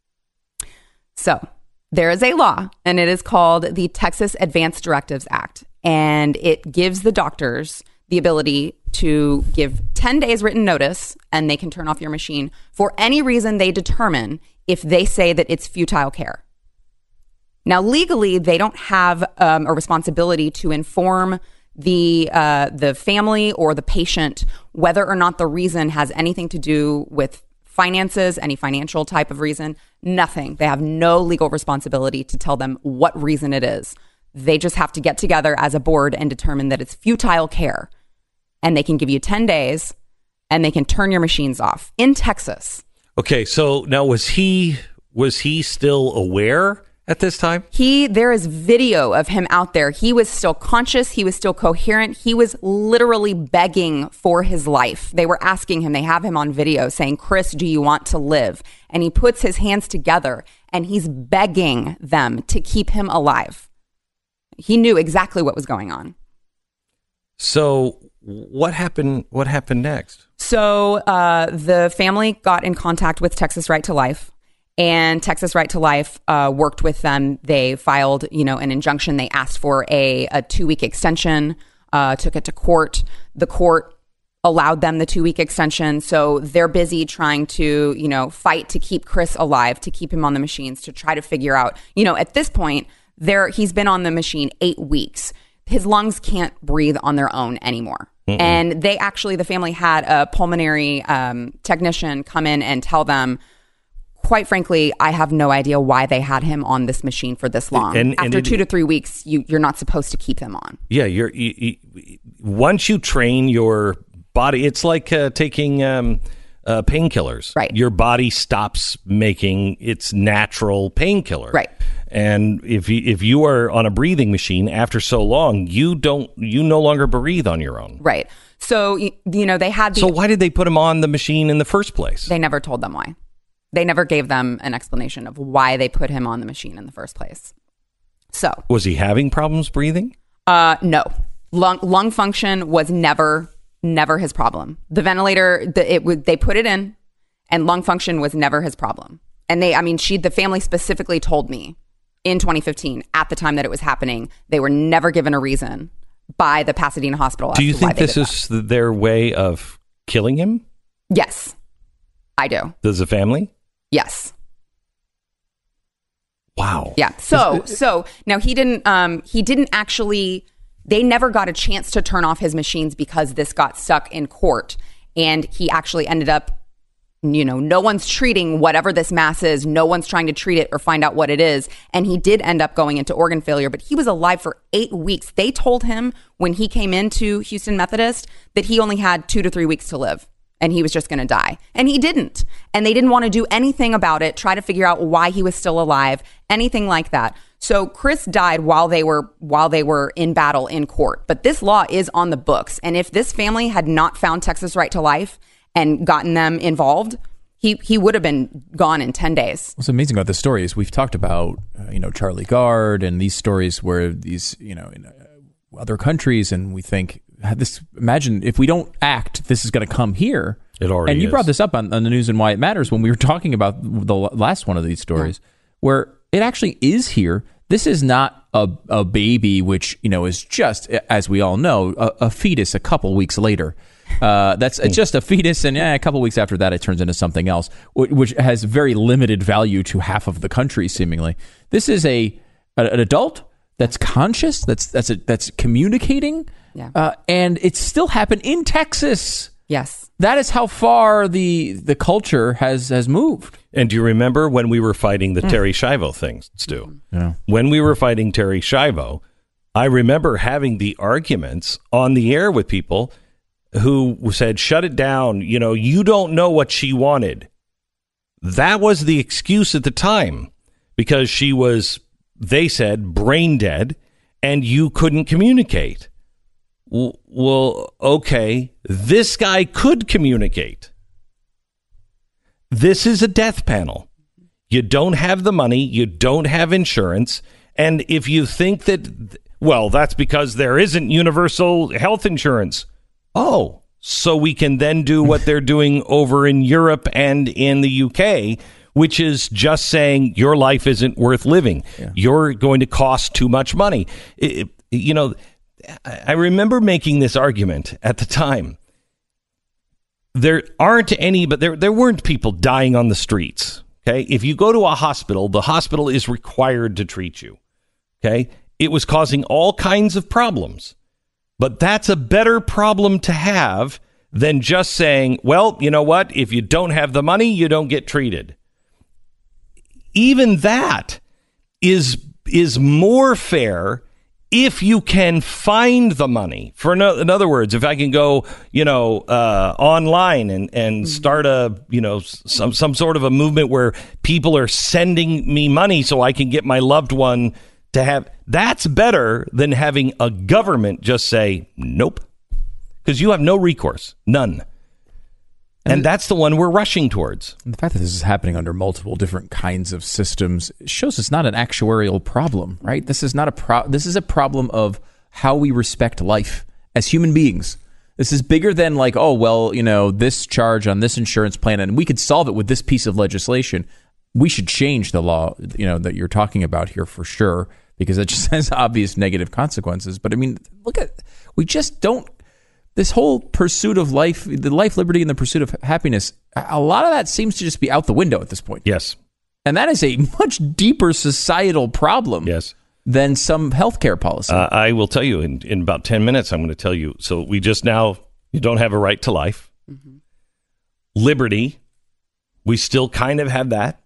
S7: So there is a law, and it is called the Texas Advanced Directives Act. And it gives the doctors the ability to give ten days written notice, and they can turn off your machine for any reason they determine if they say that it's futile care. Now, legally, they don't have um, a responsibility to inform the uh, the family or the patient whether or not the reason has anything to do with finances, any financial type of reason, nothing. They have no legal responsibility to tell them what reason it is. They just have to get together as a board and determine that it's futile care. And they can give you ten days and they can turn your machines off in Texas.
S2: Okay, so now was he was he still aware at this time?
S7: He, there is video of him out there. He was still conscious. He was still coherent. He was literally begging for his life. They were asking him, they have him on video saying, Chris, do you want to live? And he puts his hands together and he's begging them to keep him alive. He knew exactly what was going on.
S2: So what happened? What happened next?
S7: So uh, the family got in contact with Texas Right to Life. And Texas Right to Life uh, worked with them. They filed, you know, an injunction. They asked for a, a two-week extension, uh, took it to court. The court allowed them the two-week extension. So they're busy trying to, you know, fight to keep Chris alive, to keep him on the machines, to try to figure out, you know, at this point, there he's been on the machine eight weeks. His lungs can't breathe on their own anymore. Mm-mm. And they actually, the family had a pulmonary um, technician come in and tell them, quite frankly, I have no idea why they had him on this machine for this long. And, and After it, two to three weeks, you, you're not supposed to keep them on.
S2: Yeah, you're. You, you, once you train your body, it's like uh, taking um, uh, painkillers.
S7: Right.
S2: Your body stops making its natural painkiller.
S7: Right.
S2: And if you, if you are on a breathing machine after so long, you don't. You no longer breathe on your own.
S7: Right. So you, you know they had. The,
S2: so why did they put him on the machine in the first place?
S7: They never told them why. They never gave them an explanation of why they put him on the machine in the first place. So
S2: was he having problems breathing?
S7: Uh, no. Lung lung function was never, never his problem. The ventilator, the, it would they put it in, and lung function was never his problem. And they, I mean, she, the family specifically told me in twenty fifteen, at the time that it was happening, they were never given a reason by the Pasadena hospital.
S2: Do you think this is that. their way of killing him?
S7: Yes, I do.
S2: Does the family?
S7: Yes.
S2: Wow.
S7: Yeah. So, so now he didn't, um, he didn't actually, they never got a chance to turn off his machines because this got stuck in court. And he actually ended up, you know, no one's treating whatever this mass is. No one's trying to treat it or find out what it is. And he did end up going into organ failure, but he was alive for eight weeks. They told him when he came into Houston Methodist that he only had two to three weeks to live. And he was just going to die. And he didn't. And they didn't want to do anything about it, try to figure out why he was still alive, anything like that. So Chris died while they were while they were in battle in court. But this law is on the books. And if this family had not found Texas Right to Life and gotten them involved, he he would have been gone in ten days.
S4: What's amazing about this story is we've talked about, uh, you know, Charlie Gard and these stories where these, you know, in uh, other countries, and we think, this. Imagine if we don't act, this is going to come here.
S2: It already
S4: And you
S2: is.
S4: brought this up on, on the news and Why It Matters when we were talking about the last one of these stories, yeah. where it actually is here. This is not a, a baby, which, you know, is just, as we all know, a, a fetus a couple weeks later. Uh, that's it's just a fetus, and yeah, a couple weeks after that, it turns into something else, which has very limited value to half of the country, seemingly. This is a an adult that's conscious, that's that's a, that's communicating,
S7: yeah.
S4: uh, and it still happened in Texas.
S7: Yes,
S4: that is how far the the culture has has moved.
S2: And do you remember when we were fighting the mm. Terry Schiavo thing, Stu?
S4: Yeah.
S2: When we were fighting Terry Schiavo, I remember having the arguments on the air with people who said, shut it down. You know, you don't know what she wanted. That was the excuse at the time, because she was, they said, brain dead, and you couldn't communicate. Well, okay, this guy could communicate. This is a death panel. You don't have the money. You don't have insurance. And if you think that, well, that's because there isn't universal health insurance. Oh, so we can then do what they're doing over in Europe and in the U K, which is just saying your life isn't worth living. Yeah. You're going to cost too much money. It, you know, I remember making this argument at the time. There aren't any, but there there weren't people dying on the streets. Okay, if you go to a hospital, the hospital is required to treat you. Okay, it was causing all kinds of problems. But that's a better problem to have than just saying, well, you know what? If you don't have the money, you don't get treated. Even that is is more fair if you can find the money. For no, in other words, if I can go, you know, uh, online and, and start a, you know, some some sort of a movement where people are sending me money so I can get my loved one to have, that's better than having a government just say, nope, because you have no recourse, none. And, and that's the one we're rushing towards.
S4: The fact that this is happening under multiple different kinds of systems shows it's not an actuarial problem, right? This is not a pro- This is a problem of how we respect life as human beings. This is bigger than like, oh, well, you know, this charge on this insurance plan, and we could solve it with this piece of legislation. We should change the law, you know, that you're talking about here for sure, because it just has obvious negative consequences. But I mean, look at, we just don't, this whole pursuit of life, the life, liberty, and the pursuit of happiness, a lot of that seems to just be out the window at this point.
S2: Yes.
S4: And that is a much deeper societal problem.
S2: Yes.
S4: Than some healthcare policy.
S2: Uh, I will tell you in, in about ten minutes, I'm going to tell you. So we just now, you don't have a right to life. Mm-hmm. Liberty, we still kind of have that.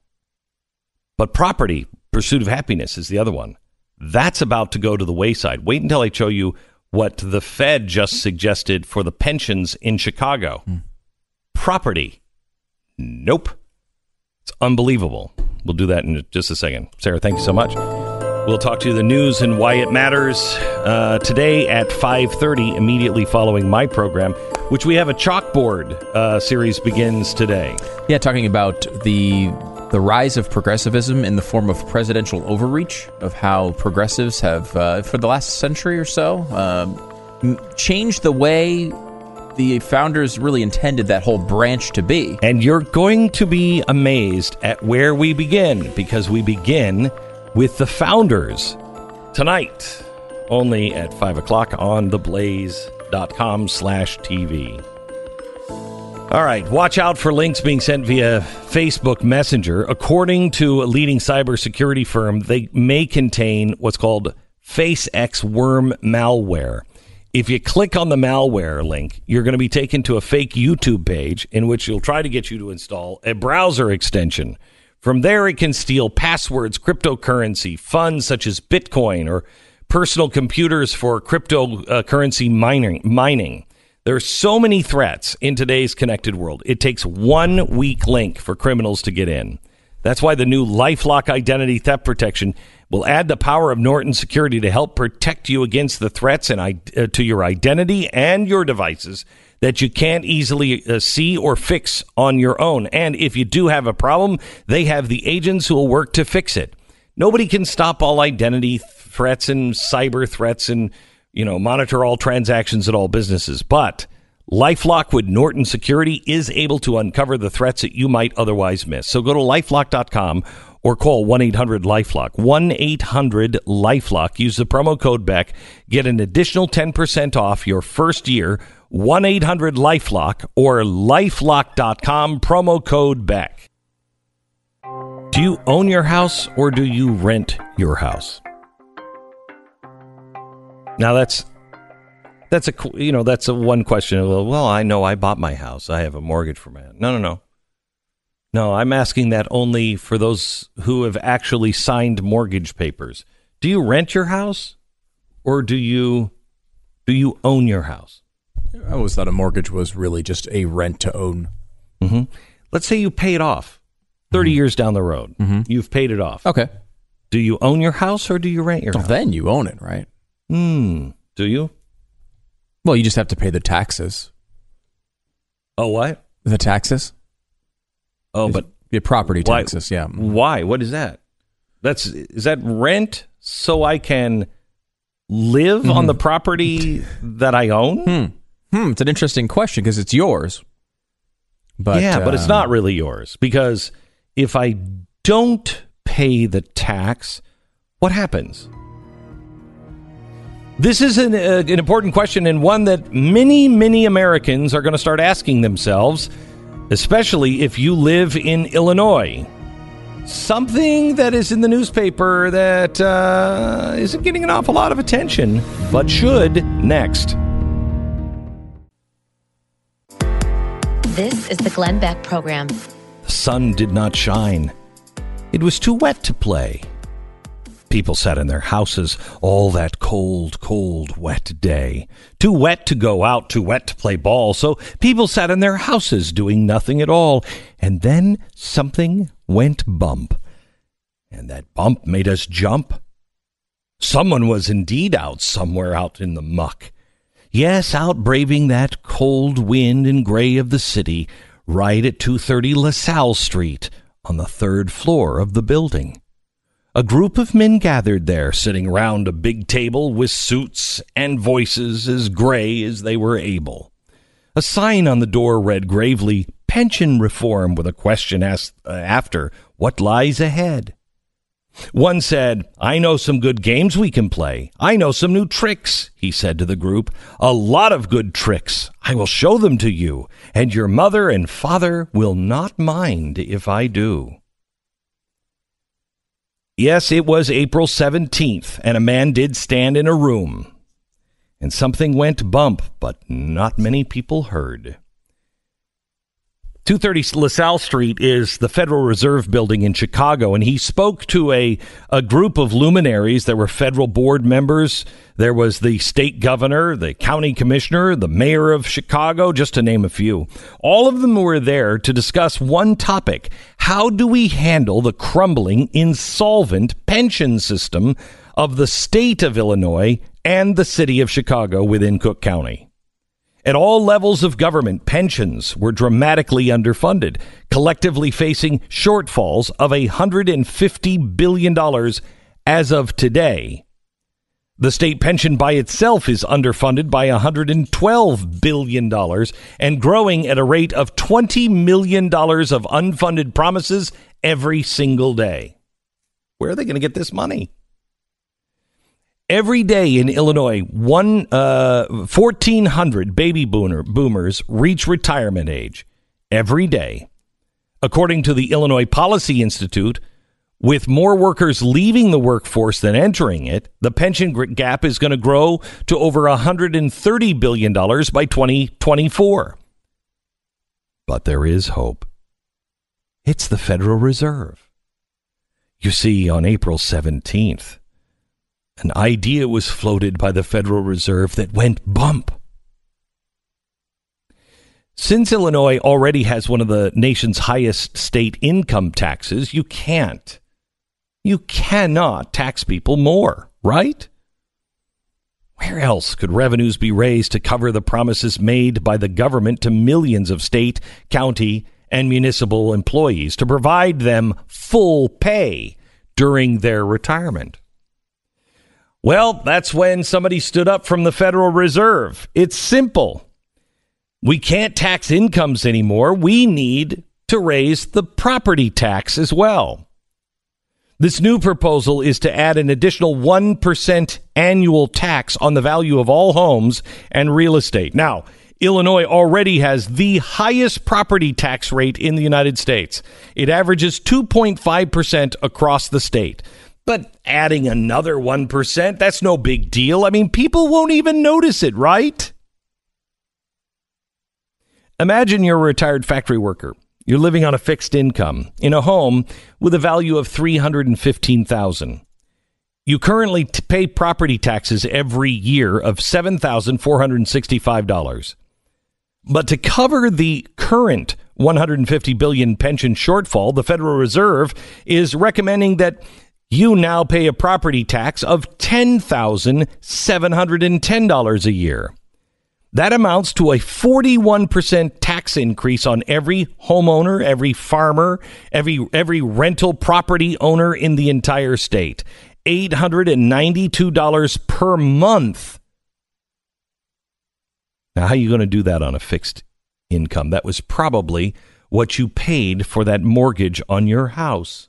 S2: But property, pursuit of happiness is the other one. That's about to go to the wayside. Wait until I show you what the Fed just suggested for the pensions in Chicago. Mm. Property. Nope. It's unbelievable. We'll do that in just a second. Sarah, thank you so much. We'll talk to you the news and why it matters uh, today at five thirty, immediately following my program, which we have a chalkboard uh, series begins today.
S4: Yeah, talking about the the rise of progressivism in the form of presidential overreach, of how progressives have, uh, for the last century or so, um, changed the way the founders really intended that whole branch to be.
S2: And you're going to be amazed at where we begin, because we begin with the founders tonight, only at five o'clock on the blaze dot com slash T V. All right, watch out for links being sent via Facebook Messenger. According to a leading cybersecurity firm, they may contain what's called FaceX worm malware. If you click on the malware link, you're going to be taken to a fake YouTube page in which you'll try to get you to install a browser extension. From there, it can steal passwords, cryptocurrency, funds such as Bitcoin, or personal computers for cryptocurrency mining. mining. There are so many threats in today's connected world. It takes one weak link for criminals to get in. That's why the new LifeLock Identity Theft Protection will add the power of Norton Security to help protect you against the threats and uh, to your identity and your devices that you can't easily uh, see or fix on your own. And if you do have a problem, they have the agents who will work to fix it. Nobody can stop all identity threats and cyber threats and, you know, monitor all transactions at all businesses. But LifeLock with Norton Security is able to uncover the threats that you might otherwise miss. So go to lifelock dot com or call one eight hundred lifelock. one eight hundred lifelock. Use the promo code Beck. Get an additional ten percent off your first year. one eight hundred lifelock or lifelock dot com, promo code Beck. Do you own your house or do you rent your house? Now that's that's a you know that's a one question. Well, I know I bought my house. I have a mortgage for my no no no no. I'm asking that only for those who have actually signed mortgage papers. Do you rent your house or do you do you own your house?
S4: I always thought a mortgage was really just a rent to own.
S2: Mm-hmm. Let's say you pay it off thirty
S4: mm-hmm.
S2: years down the road.
S4: Mm-hmm.
S2: You've paid it off.
S4: Okay.
S2: Do you own your house or do you rent your
S4: well,
S2: house?
S4: Then you own it, right?
S2: Hmm. Do you?
S4: Well, you just have to pay the taxes.
S2: Oh, what?
S4: The taxes?
S2: Oh, but
S4: the property taxes,
S2: why,
S4: yeah.
S2: Why? What is that? That's is that rent so I can live mm-hmm. on the property that I own?
S4: Hmm. Hmm. It's an interesting question because it's yours. But
S2: yeah,
S4: um,
S2: but it's not really yours because if I don't pay the tax, what happens? This is an, uh, an important question and one that many, many Americans are going to start asking themselves, especially if you live in Illinois. Something that is in the newspaper that uh, isn't getting an awful lot of attention, but should next.
S3: This is the Glenn Beck Program.
S2: The sun did not shine. It was too wet to play. People sat in their houses all that cold, cold, wet day. Too wet to go out, too wet to play ball. So people sat in their houses doing nothing at all. And then something went bump. And that bump made us jump. Someone was indeed out somewhere out in the muck. Yes, out braving that cold wind and gray of the city, right at two thirty LaSalle Street on the third floor of the building. A group of men gathered there, sitting round a big table with suits and voices as gray as they were able. A sign on the door read gravely, "Pension Reform," with a question asked uh, after, "What lies ahead?" One said, "I know some good games we can play. I know some new tricks," he said to the group. "A lot of good tricks. I will show them to you, and your mother and father will not mind if I do." Yes, it was April seventeenth, and a man did stand in a room. And something went bump, but not many people heard. two thirty LaSalle Street is the Federal Reserve Building in Chicago, and he spoke to a, a group of luminaries. There were federal board members. There was the state governor, the county commissioner, the mayor of Chicago, just to name a few. All of them were there to discuss one topic. How do we handle the crumbling, insolvent pension system of the state of Illinois and the city of Chicago within Cook County? At all levels of government, pensions were dramatically underfunded, collectively facing shortfalls of one hundred fifty billion dollars as of today. The state pension by itself is underfunded by one hundred twelve billion dollars and growing at a rate of twenty million dollars of unfunded promises every single day. Where are they going to get this money? Every day in Illinois, one uh, fourteen hundred baby boomer, boomers reach retirement age. Every day. According to the Illinois Policy Institute, with more workers leaving the workforce than entering it, the pension gap is going to grow to over one hundred thirty billion dollars by twenty twenty-four. But there is hope. It's the Federal Reserve. You see, on April seventeenth, an idea was floated by the Federal Reserve that went bump. Since Illinois already has one of the nation's highest state income taxes, you can't, you cannot tax people more, right? Where else could revenues be raised to cover the promises made by the government to millions of state, county, and municipal employees to provide them full pay during their retirement? Well, that's when somebody stood up from the Federal Reserve. It's simple. We can't tax incomes anymore. We need to raise the property tax as well. This new proposal is to add an additional one percent annual tax on the value of all homes and real estate. Now, Illinois already has the highest property tax rate in the United States. It averages two point five percent across the state. But adding another one percent, that's no big deal. I mean, people won't even notice it, right? Imagine you're a retired factory worker. You're living on a fixed income in a home with a value of three hundred fifteen thousand dollars. You currently t- pay property taxes every year of seven thousand four hundred sixty-five dollars. But to cover the current one hundred fifty billion dollars pension shortfall, the Federal Reserve is recommending that you now pay a property tax of ten thousand seven hundred ten dollars a year. That amounts to a forty-one percent tax increase on every homeowner, every farmer, every every rental property owner in the entire state. eight hundred ninety-two dollars per month. Now, how are you going to do that on a fixed income? That was probably what you paid for that mortgage on your house.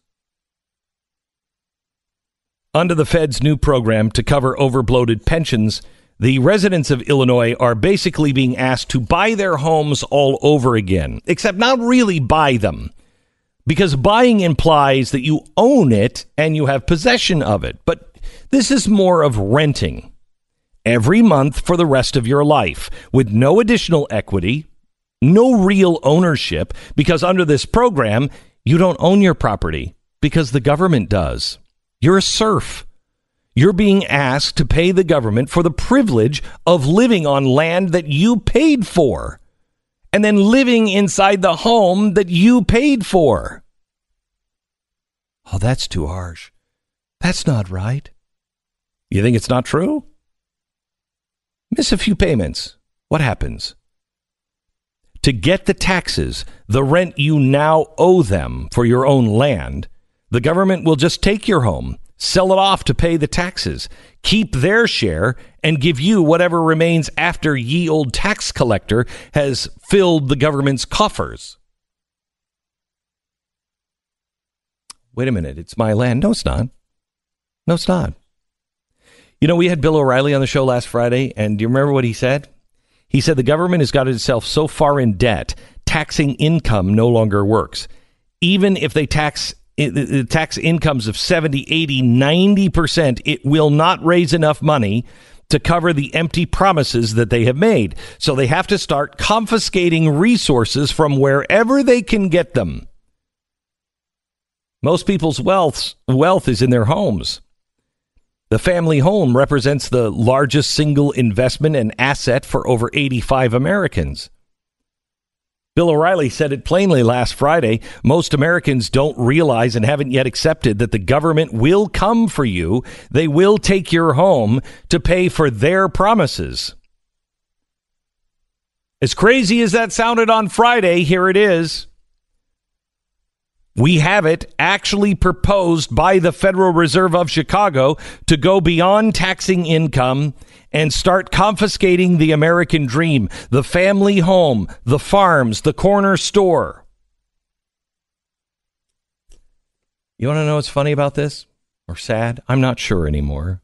S2: Under the Fed's new program to cover overbloated pensions, the residents of Illinois are basically being asked to buy their homes all over again, except not really buy them, because buying implies that you own it and you have possession of it. But this is more of renting every month for the rest of your life with no additional equity, no real ownership, because under this program, you don't own your property because the government does. You're a serf. You're being asked to pay the government for the privilege of living on land that you paid for and then living inside the home that you paid for. Oh, that's too harsh. That's not right. You think it's not true? Miss a few payments. What happens? To get the taxes, the rent you now owe them for your own land, the government will just take your home, sell it off to pay the taxes, keep their share, and give you whatever remains after ye old tax collector has filled the government's coffers. Wait a minute, it's my land. No, it's not. No, it's not. You know, we had Bill O'Reilly on the show last Friday, and do you remember what he said? He said the government has got itself so far in debt, taxing income no longer works. Even if they tax the tax incomes of seventy, eighty, ninety percent, it will not raise enough money to cover the empty promises that they have made. So they have to start confiscating resources from wherever they can get them. Most people's wealth, wealth is in their homes. The family home represents the largest single investment and asset for over eighty-five Americans. Bill O'Reilly said it plainly last Friday. Most Americans don't realize and haven't yet accepted that the government will come for you. They will take your home to pay for their promises. As crazy as that sounded on Friday, here it is. We have it actually proposed by the Federal Reserve of Chicago to go beyond taxing income and start confiscating the American dream, the family home, the farms, the corner store. You want to know what's funny about this? Or sad? I'm not sure anymore.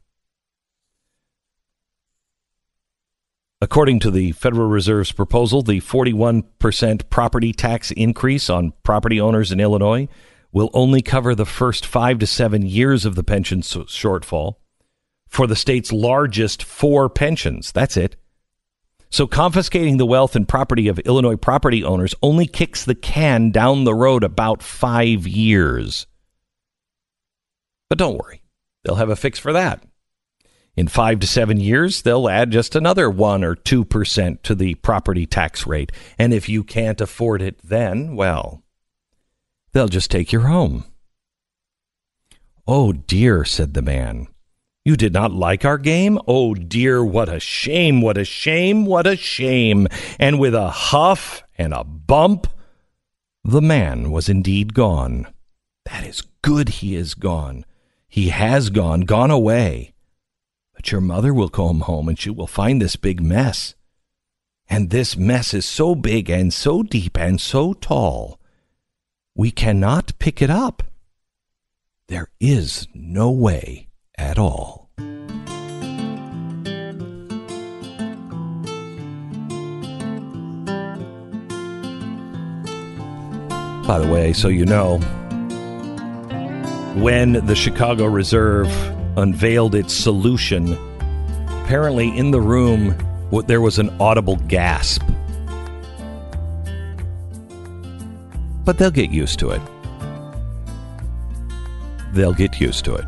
S2: According to the Federal Reserve's proposal, the forty-one percent property tax increase on property owners in Illinois will only cover the first five to seven years of the pension shortfall for the state's largest four pensions. That's it. So confiscating the wealth and property of Illinois property owners only kicks the can down the road about five years. But don't worry, they'll have a fix for that. In five to seven years, they'll add just another one or two percent to the property tax rate. And if you can't afford it then, well, they'll just take your home. Oh dear, said the man. You did not like our game? Oh dear, what a shame, what a shame, what a shame. And with a huff and a bump, the man was indeed gone. That is good, he is gone. He has gone, gone away. But your mother will come home and she will find this big mess. And this mess is so big and so deep and so tall, we cannot pick it up. There is no way at all. By the way, so you know, when the Chicago Reserve unveiled its solution, apparently in the room there was an audible gasp. But they'll get used to it. They'll get used to it.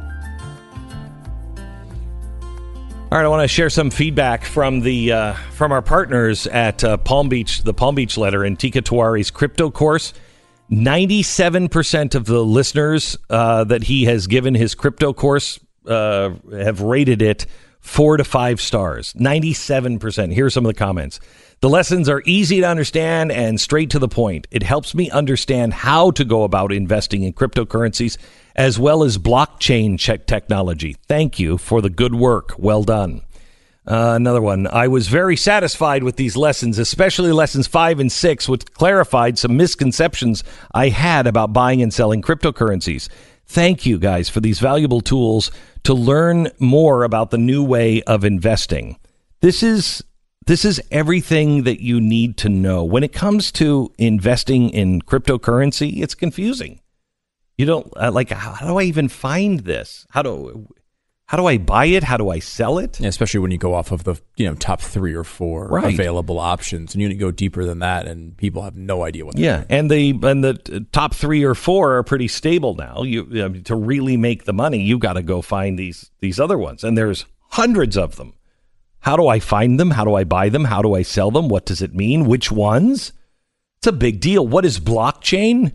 S2: All right, I want to share some feedback from the uh, from our partners at uh, Palm Beach, the Palm Beach Letter, and Tika Tawari's crypto course. ninety-seven percent of the listeners uh, that he has given his crypto course uh, have rated it four to five stars. ninety-seven percent. Here are some of the comments. The lessons are easy to understand and straight to the point. It helps me understand how to go about investing in cryptocurrencies as well as blockchain check technology. Thank you for the good work. Well done. Uh, another one. I was very satisfied with these lessons, especially lessons five and six, which clarified some misconceptions I had about buying and selling cryptocurrencies. Thank you guys for these valuable tools to learn more about the new way of investing. This is this is everything that you need to know. When it comes to investing in cryptocurrency, it's confusing. You don't uh, like, how, how do I even find this? How do How do I buy it? How do I sell it?
S4: Yeah, especially when you go off of the you know top three or four
S2: right.
S4: available options, and you go deeper than that, and people have no idea what.
S2: Yeah,
S4: doing.
S2: and the and the top three or four are pretty stable now. You uh, to really make the money, you got to go find these these other ones, and there's hundreds of them. How do I find them? How do I buy them? How do I sell them? What does it mean? Which ones? It's a big deal. What is blockchain?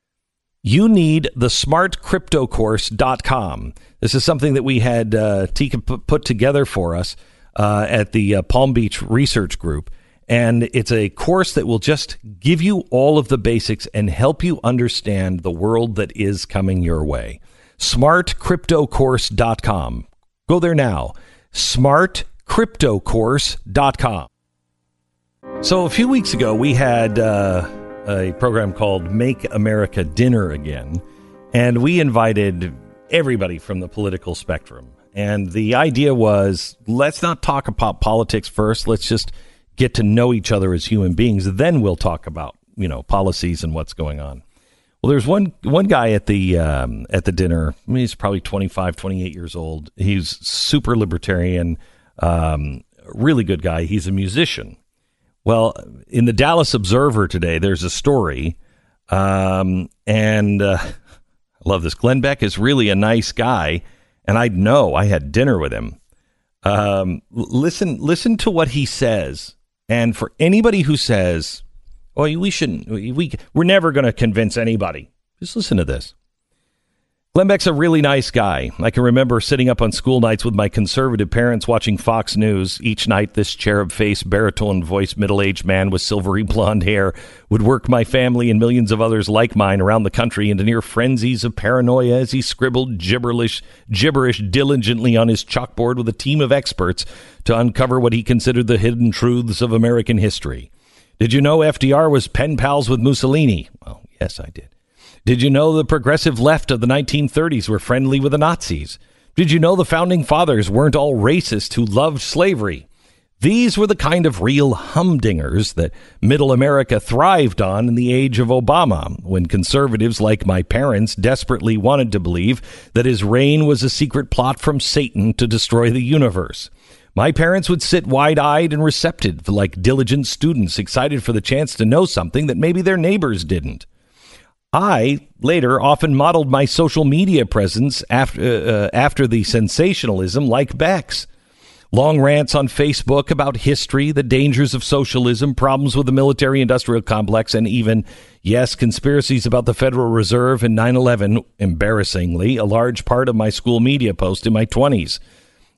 S2: You need the smart crypto course dot com. This is something that we had uh, Tika p- put together for us uh, at the uh, Palm Beach Research Group. And it's a course that will just give you all of the basics and help you understand the world that is coming your way. smart crypto course dot com. Go there now. smart crypto course dot com. So a few weeks ago, we had uh, a program called Make America Dinner Again. And we invited everybody from the political spectrum. And the idea was, let's not talk about politics first. Let's just get to know each other as human beings. Then we'll talk about, you know, policies and what's going on. Well, there's one one guy at the um, at the dinner. I mean, he's probably twenty-five, twenty-eight years old. He's super libertarian, um, really good guy. He's a musician. Well, in the Dallas Observer today, there's a story, um, and uh, I love this. Glenn Beck is really a nice guy, and I know I had dinner with him. Um, listen, listen to what he says, and for anybody who says, "Oh, we shouldn't," we we're never going to convince anybody. Just listen to this. Glenn Beck's a really nice guy. I can remember sitting up on school nights with my conservative parents watching Fox News. Each night, this cherub-faced, baritone-voiced, middle-aged man with silvery blonde hair would work my family and millions of others like mine around the country into near frenzies of paranoia as he scribbled gibberish, gibberish diligently on his chalkboard with a team of experts to uncover what he considered the hidden truths of American history. Did you know F D R was pen pals with Mussolini? Well, yes, I did. Did you know the progressive left of the nineteen thirties were friendly with the Nazis? Did you know the founding fathers weren't all racists who loved slavery? These were the kind of real humdingers that middle America thrived on in the age of Obama, when conservatives like my parents desperately wanted to believe that his reign was a secret plot from Satan to destroy the universe. My parents would sit wide-eyed and receptive like diligent students excited for the chance to know something that maybe their neighbors didn't. I, later, often modeled my social media presence after, uh, after the sensationalism like Beck's. Long rants on Facebook about history, the dangers of socialism, problems with the military-industrial complex, and even, yes, conspiracies about the Federal Reserve and nine eleven, embarrassingly, a large part of my school media post in my twenties.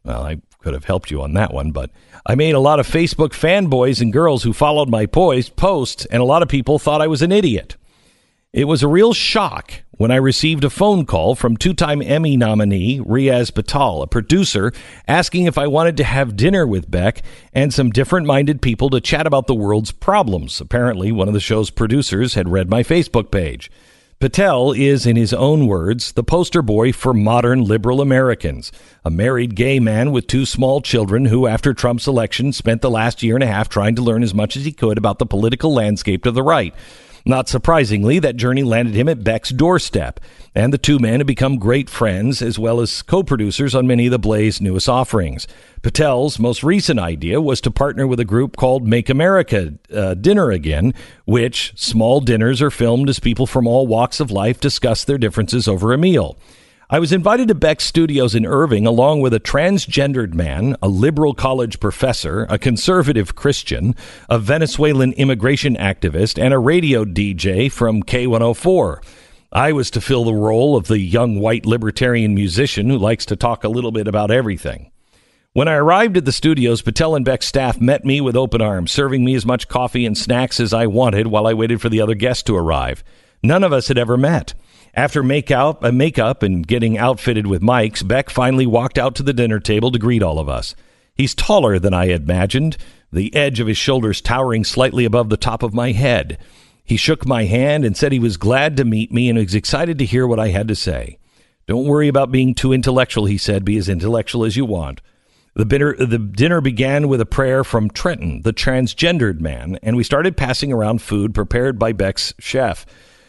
S2: Well, I could have helped you on that one, but I made a lot of Facebook fanboys and girls who followed my posts, and a lot of people thought I was an idiot. It was a real shock when I received a phone call from two-time Emmy nominee Riaz Batal, a producer, asking if I wanted to have dinner with Beck and some different-minded people to chat about the world's problems. Apparently, one of the show's producers had read my Facebook page. Patel is, in his own words, the poster boy for modern liberal Americans, a married gay man with two small children who, after Trump's election, spent the last year and a half trying to learn as much as he could about the political landscape to the right. Not surprisingly, that journey landed him at Beck's doorstep, and the two men have become great friends as well as co-producers on many of the Blaze newest offerings. Patel's most recent idea was to partner with a group called Make America uh, Dinner Again, which small dinners are filmed as people from all walks of life discuss their differences over a meal. I was invited to Beck's studios in Irving along with a transgendered man, a liberal college professor, a conservative Christian, a Venezuelan immigration activist, and a radio D J from K one oh four. I was to fill the role of the young white libertarian musician who likes to talk a little bit about everything. When I arrived at the studios, Patel and Beck's staff met me with open arms, serving me as much coffee and snacks as I wanted while I waited for the other guests to arrive. None of us had ever met. After make-out, uh, makeup and getting outfitted with mics, Beck finally walked out to the dinner table to greet all of us. He's taller than I had imagined, the edge of his shoulders towering slightly above the top of my head. He shook my hand and said he was glad to meet me and was excited to hear what I had to say. Don't worry about being too intellectual, he said. Be as intellectual as you want. The dinner, the dinner began with a prayer from Trenton, the transgendered man, and we started passing around food prepared by Beck's chef.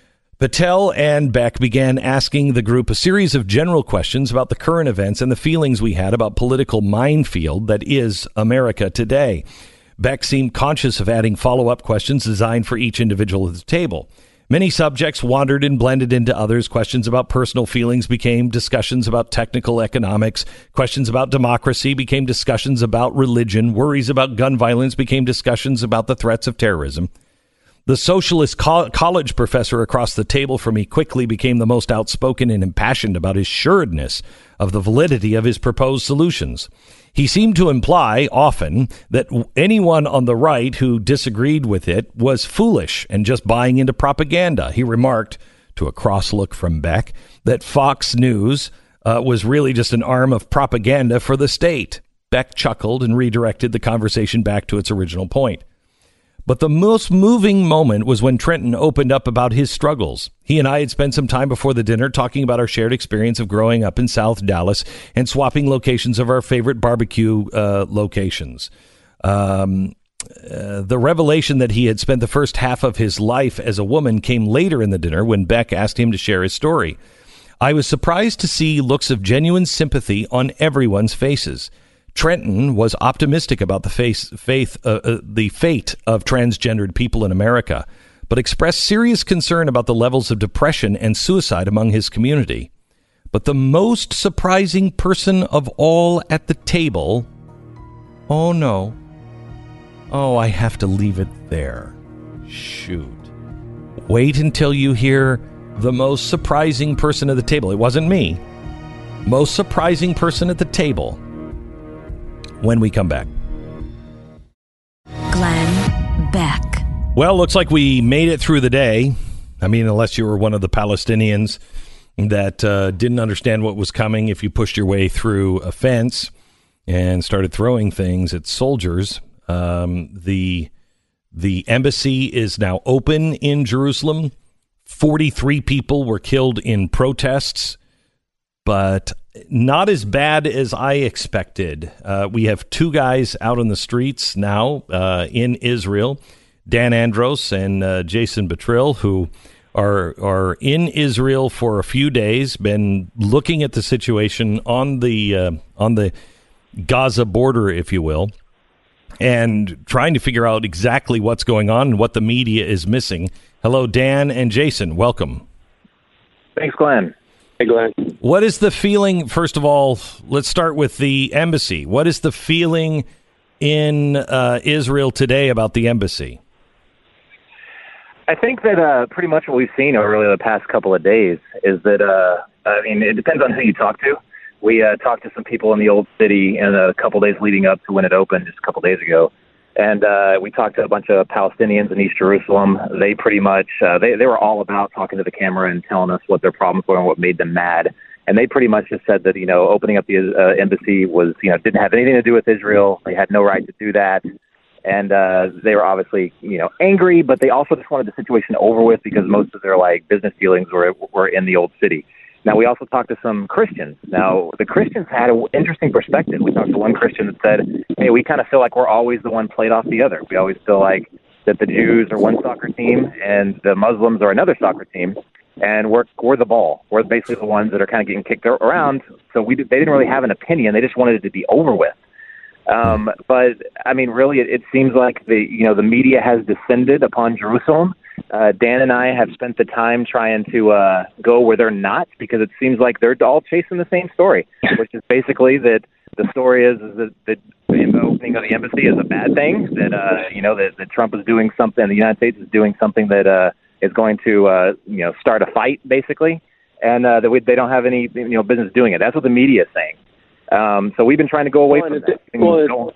S2: Patel and Beck began asking the group a series of general questions about the current events and the feelings we had about political minefield that is America today. Beck seemed conscious of adding follow-up questions designed for each individual at the table. Many subjects wandered and blended into others. Questions about personal feelings became discussions about technical economics. Questions about democracy became discussions about religion. Worries about gun violence became discussions about the threats of terrorism. The socialist co- college professor across the table from me quickly became the most outspoken and impassioned about his sureness of the validity of his proposed solutions. He seemed to imply often that anyone on the right who disagreed with it was foolish and just buying into propaganda. He remarked, to a cross look from Beck, that Fox News uh, was really just an arm of propaganda for the state. Beck chuckled and redirected the conversation back to its original point. But the most moving moment was when Trenton opened up about his struggles. He and I had spent some time before the dinner talking about our shared experience of growing up in South Dallas and swapping locations of our favorite barbecue uh, locations. Um, uh, the revelation that he had spent the first half of his life as a woman came later in the dinner when Beck asked him to share his story. I was surprised to see looks of genuine sympathy on everyone's faces. Trenton was optimistic about the face, faith, uh, uh, the fate of transgendered people in America, but expressed serious concern about the levels of depression and suicide among his community. But the most surprising person of all at the table, oh no, oh, I have to leave it there. Shoot. Wait until you hear the most surprising person at the table. It wasn't me. Most surprising person at the table. When we come back.
S1: Glenn Beck.
S2: Well, looks like we made it through the day. I mean, unless you were one of the Palestinians that uh, didn't understand what was coming if you pushed your way through a fence and started throwing things at soldiers. Um, the the embassy is now open in Jerusalem. forty-three people were killed in protests, but not as bad as I expected. Uh, we have two guys out on the streets now uh, in Israel, Dan Andros and uh, Jason Betrill, who are are in Israel for a few days, been looking at the situation on the uh, on the Gaza border, if you will, and trying to figure out exactly what's going on and what the media is missing. Hello, Dan and Jason. Welcome.
S8: Thanks, Glenn. Hey, Glenn.
S2: What is the feeling, first of all, let's start with the embassy. What is the feeling in uh, Israel today about the embassy?
S8: I think that uh, pretty much what we've seen over really the past couple of days is that, uh, I mean, it depends on who you talk to, we uh, talked to some people in the old city in a couple days leading up to when it opened, just a couple days ago. And uh, we talked to a bunch of Palestinians in East Jerusalem. They pretty much, uh, they, they were all about talking to the camera and telling us what their problems were and what made them mad. And they pretty much just said that, you know, opening up the uh, embassy was, you know, didn't have anything to do with Israel. They had no right to do that. And uh, they were obviously, you know, angry, but they also just wanted the situation over with because most of their, like, business dealings were were in the old city. Now, we also talked to some Christians. Now, the Christians had an interesting perspective. We talked to one Christian that said, hey, we kind of feel like we're always the one played off the other. We always feel like that the Jews are one soccer team and the Muslims are another soccer team, and we're we're the ball. We're basically the ones that are kind of getting kicked around. So we did, they didn't really have an opinion. They just wanted it to be over with. Um, but, I mean, really, it, it seems like the you know the media has descended upon Jerusalem. Uh, Dan and I have spent the time trying to uh, go where they're not, because it seems like they're all chasing the same story, which is basically that the story is, is that, that the opening of the embassy is a bad thing, that, uh, you know, that, that Trump is doing something, the United States is doing something that uh, is going to, uh, you know, start a fight, basically, and uh, that we, they don't have any, you know, business doing it. That's what the media is saying. Um, so we've been trying to go away
S9: well,
S8: from that.
S9: Well,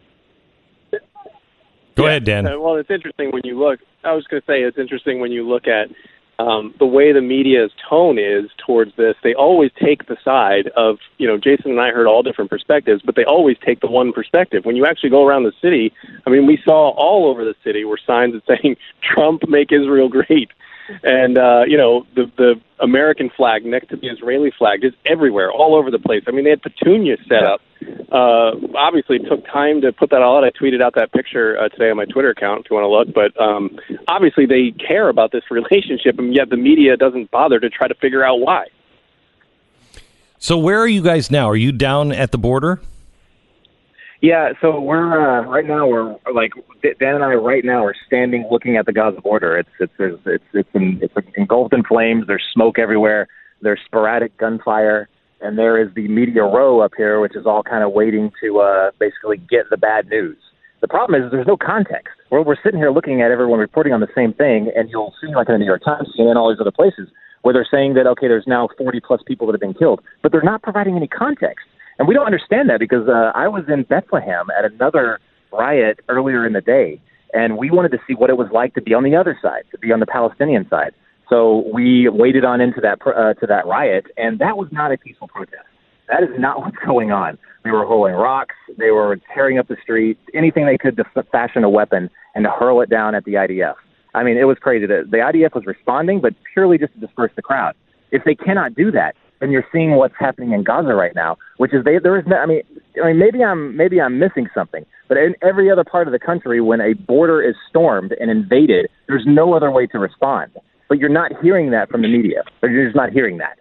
S2: Go
S9: yeah,
S2: ahead, Dan.
S9: Uh, well, it's interesting when you look. I was going to say it's interesting when you look at um, the way the media's tone is towards this. They always take the side of, you know, Jason and I heard all different perspectives, but they always take the one perspective. When you actually go around the city, I mean, we saw all over the city were signs that saying, Trump, make Israel great. And, uh, you know, the the American flag next to the Israeli flag, just everywhere, all over the place. I mean, they had petunias set up. Uh, obviously, it took time to put that all out. I tweeted out that picture uh, today on my Twitter account if you want to look. But um, obviously, they care about this relationship, and yet the media doesn't bother to try to figure out why.
S2: So where are you guys now? Are you down at the border?
S8: Yeah, so we're uh, right now we're like Dan and I right now are standing looking at the Gaza border. It's it's there's, it's it's in, it's engulfed in flames. There's smoke everywhere. There's sporadic gunfire, and there is the media row up here, which is all kind of waiting to uh, basically get the bad news. The problem is there's no context. We're we're sitting here looking at everyone reporting on the same thing, and you'll see like in the New York Times, C N N, all these other places where they're saying that okay, there's now forty plus people that have been killed, but they're not providing any context. And we don't understand that because uh, I was in Bethlehem at another riot earlier in the day, and we wanted to see what it was like to be on the other side, to be on the Palestinian side. So we waded on into that uh, to that riot, and that was not a peaceful protest. That is not what's going on. They were hurling rocks. They were tearing up the street, anything they could to f- fashion a weapon and to hurl it down at the I D F. I mean, it was crazy. The, the I D F was responding, but purely just to disperse the crowd. If they cannot do that, and you're seeing what's happening in Gaza right now, which is they, there is no, I mean, I mean, maybe I'm maybe I'm missing something, but in every other part of the country, when a border is stormed and invaded, there's no other way to respond. But you're not hearing that from the media. You're just not hearing that.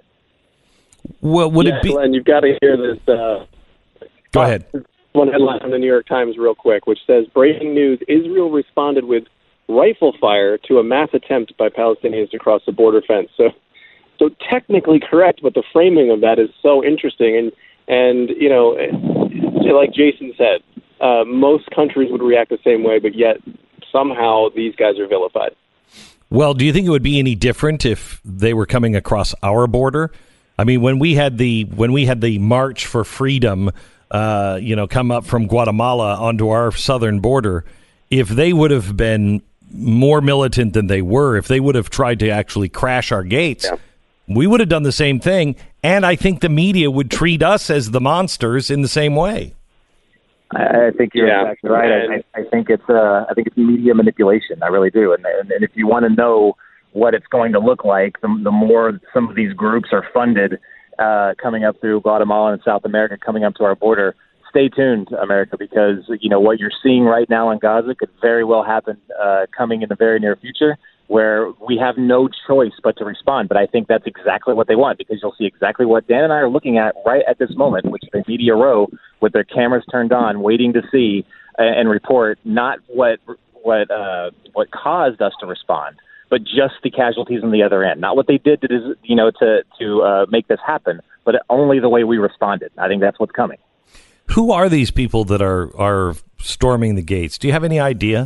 S2: Well, would
S9: yeah,
S2: it be?
S9: Glenn, you've got to hear this. Uh,
S2: Go ahead.
S9: One headline from the New York Times, real quick, which says, "Breaking news: Israel responded with rifle fire to a mass attempt by Palestinians to cross the border fence." So. So technically correct, but the framing of that is so interesting. And, and you know, like Jason said, uh, most countries would react the same way, but yet somehow these guys are vilified.
S2: Well, do you think it would be any different if they were coming across our border? I mean, when we had the when we had the March for Freedom, uh, you know, come up from Guatemala onto our southern border, if they would have been more militant than they were, if they would have tried to actually crash our gates, yeah. we would have done the same thing, and I think the media would treat us as the monsters in the same way.
S8: I, I think you're yeah. exactly right. I, I think it's uh, I think it's media manipulation. I really do. And, and, and if you want to know what it's going to look like, the, the more some of these groups are funded uh, coming up through Guatemala and South America, coming up to our border, stay tuned, America, because you know what you're seeing right now in Gaza could very well happen uh, coming in the very near future, where we have no choice but to respond. But I think that's exactly what they want, because you'll see exactly what Dan and I are looking at right at this moment, which is the media row with their cameras turned on, waiting to see uh, and report not what what uh, what caused us to respond, but just the casualties on the other end, not what they did to you know to to uh, make this happen, but only the way we responded. I think that's what's coming.
S2: Who are these people that are are storming the gates? Do you have any idea?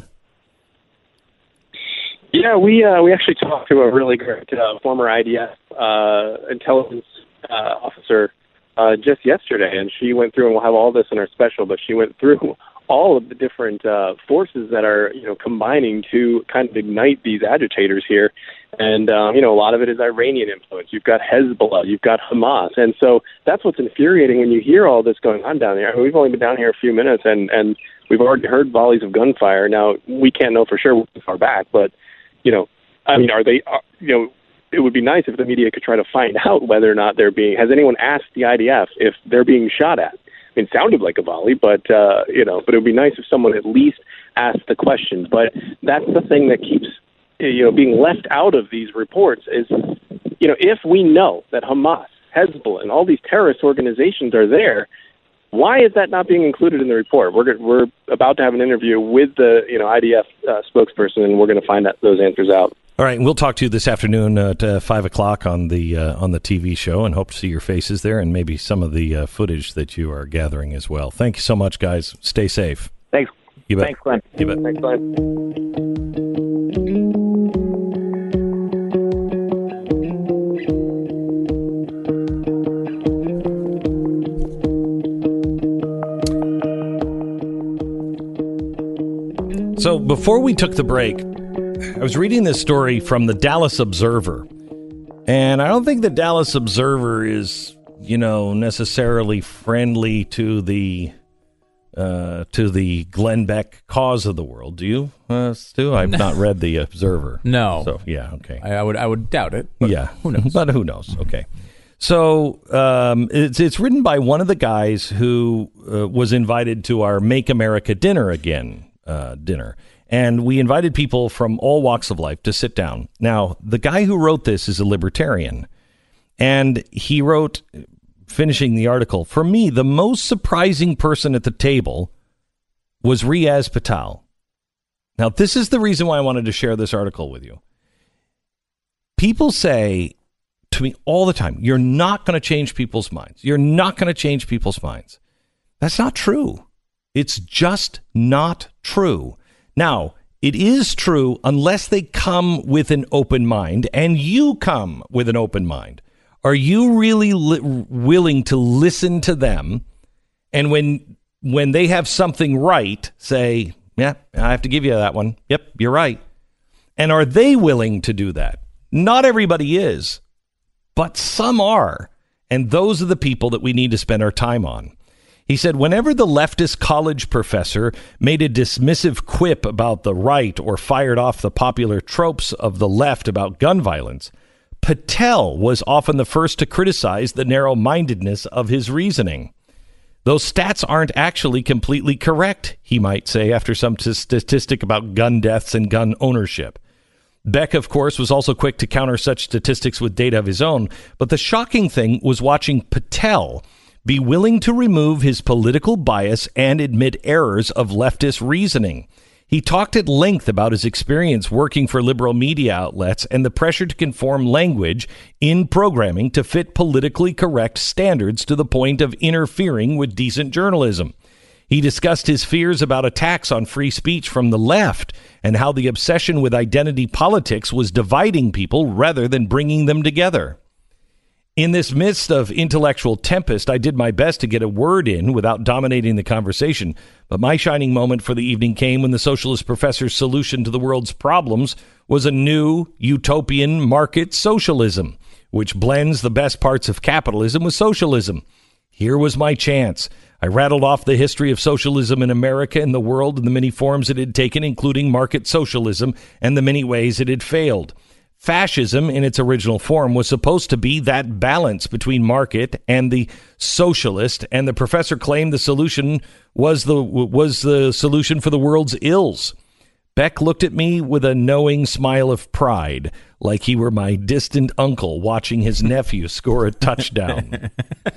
S9: Yeah, we uh, we actually talked to a really great uh, former I D F uh, intelligence uh, officer uh, just yesterday, and she went through, and we'll have all this in our special, but she went through all of the different uh, forces that are, you know, combining to kind of ignite these agitators here. And, um, you know, a lot of it is Iranian influence. You've got Hezbollah, you've got Hamas. And so that's what's infuriating when you hear all this going on down there. I mean, we've only been down here a few minutes, and, and we've already heard volleys of gunfire. Now, we can't know for sure how far back, but, you know, I mean, are they, are, you know, it would be nice if the media could try to find out whether or not they're being, has anyone asked the I D F if they're being shot at? I mean, it sounded like a volley, but, uh, you know, but it would be nice if someone at least asked the question. But that's the thing that keeps, you know, being left out of these reports is, you know, if we know that Hamas, Hezbollah, and all these terrorist organizations are there, why is that not being included in the report? We're we're about to have an interview with the, you know, I D F uh, spokesperson, and we're going to find that, those answers out.
S2: All right, and we'll talk to you this afternoon at uh, five o'clock on the uh, on the T V show, and hope to see your faces there and maybe some of the uh, footage that you are gathering as well. Thank you so much, guys. Stay safe.
S8: Thanks.
S2: You bet.
S8: Thanks, Glenn.
S2: You bet.
S9: Thanks, Glenn.
S2: So before we took the break, I was reading this story from the Dallas Observer, and I don't think the Dallas Observer is, you know, necessarily friendly to the uh, to the Glenn Beck cause of the world. Do you, uh, Stu? I've not read the Observer.
S4: No.
S2: So yeah, okay.
S4: I, I would I would doubt it. But
S2: yeah,
S4: who knows?
S2: But who knows? Okay. So um, it's it's written by one of the guys who uh, was invited to our Make America Dinner Again uh, dinner. And we invited people from all walks of life to sit down. Now, the guy who wrote this is a libertarian. And he wrote, finishing the article, for me, the most surprising person at the table was Riaz Patel. Now, this is the reason why I wanted to share this article with you. People say to me all the time, you're not going to change people's minds. You're not going to change people's minds. That's not true. It's just not true. Now, it is true unless they come with an open mind, and you come with an open mind. Are you really li- willing to listen to them? And when when they have something right, say, yeah, I have to give you that one. Yep, you're right. And are they willing to do that? Not everybody is, but some are. And those are the people that we need to spend our time on. He said, whenever the leftist college professor made a dismissive quip about the right or fired off the popular tropes of the left about gun violence, Patel was often the first to criticize the narrow-mindedness of his reasoning. Those stats aren't actually completely correct, he might say, after some t- statistic about gun deaths and gun ownership. Beck, of course, was also quick to counter such statistics with data of his own, but the shocking thing was watching Patel be willing to remove his political bias and admit errors of leftist reasoning. He talked at length about his experience working for liberal media outlets and the pressure to conform language in programming to fit politically correct standards to the point of interfering with decent journalism. He discussed his fears about attacks on free speech from the left and how the obsession with identity politics was dividing people rather than bringing them together. In this midst of intellectual tempest, I did my best to get a word in without dominating the conversation. But my shining moment for the evening came when the socialist professor's solution to the world's problems was a new utopian market socialism, which blends the best parts of capitalism with socialism. Here was my chance. I rattled off the history of socialism in America and the world and the many forms it had taken, including market socialism, and the many ways it had failed. Fascism, in its original form, was supposed to be that balance between market and the socialist, and the professor claimed the solution was the was the solution for the world's ills. Beck looked at me with a knowing smile of pride, like he were my distant uncle watching his nephew score a touchdown.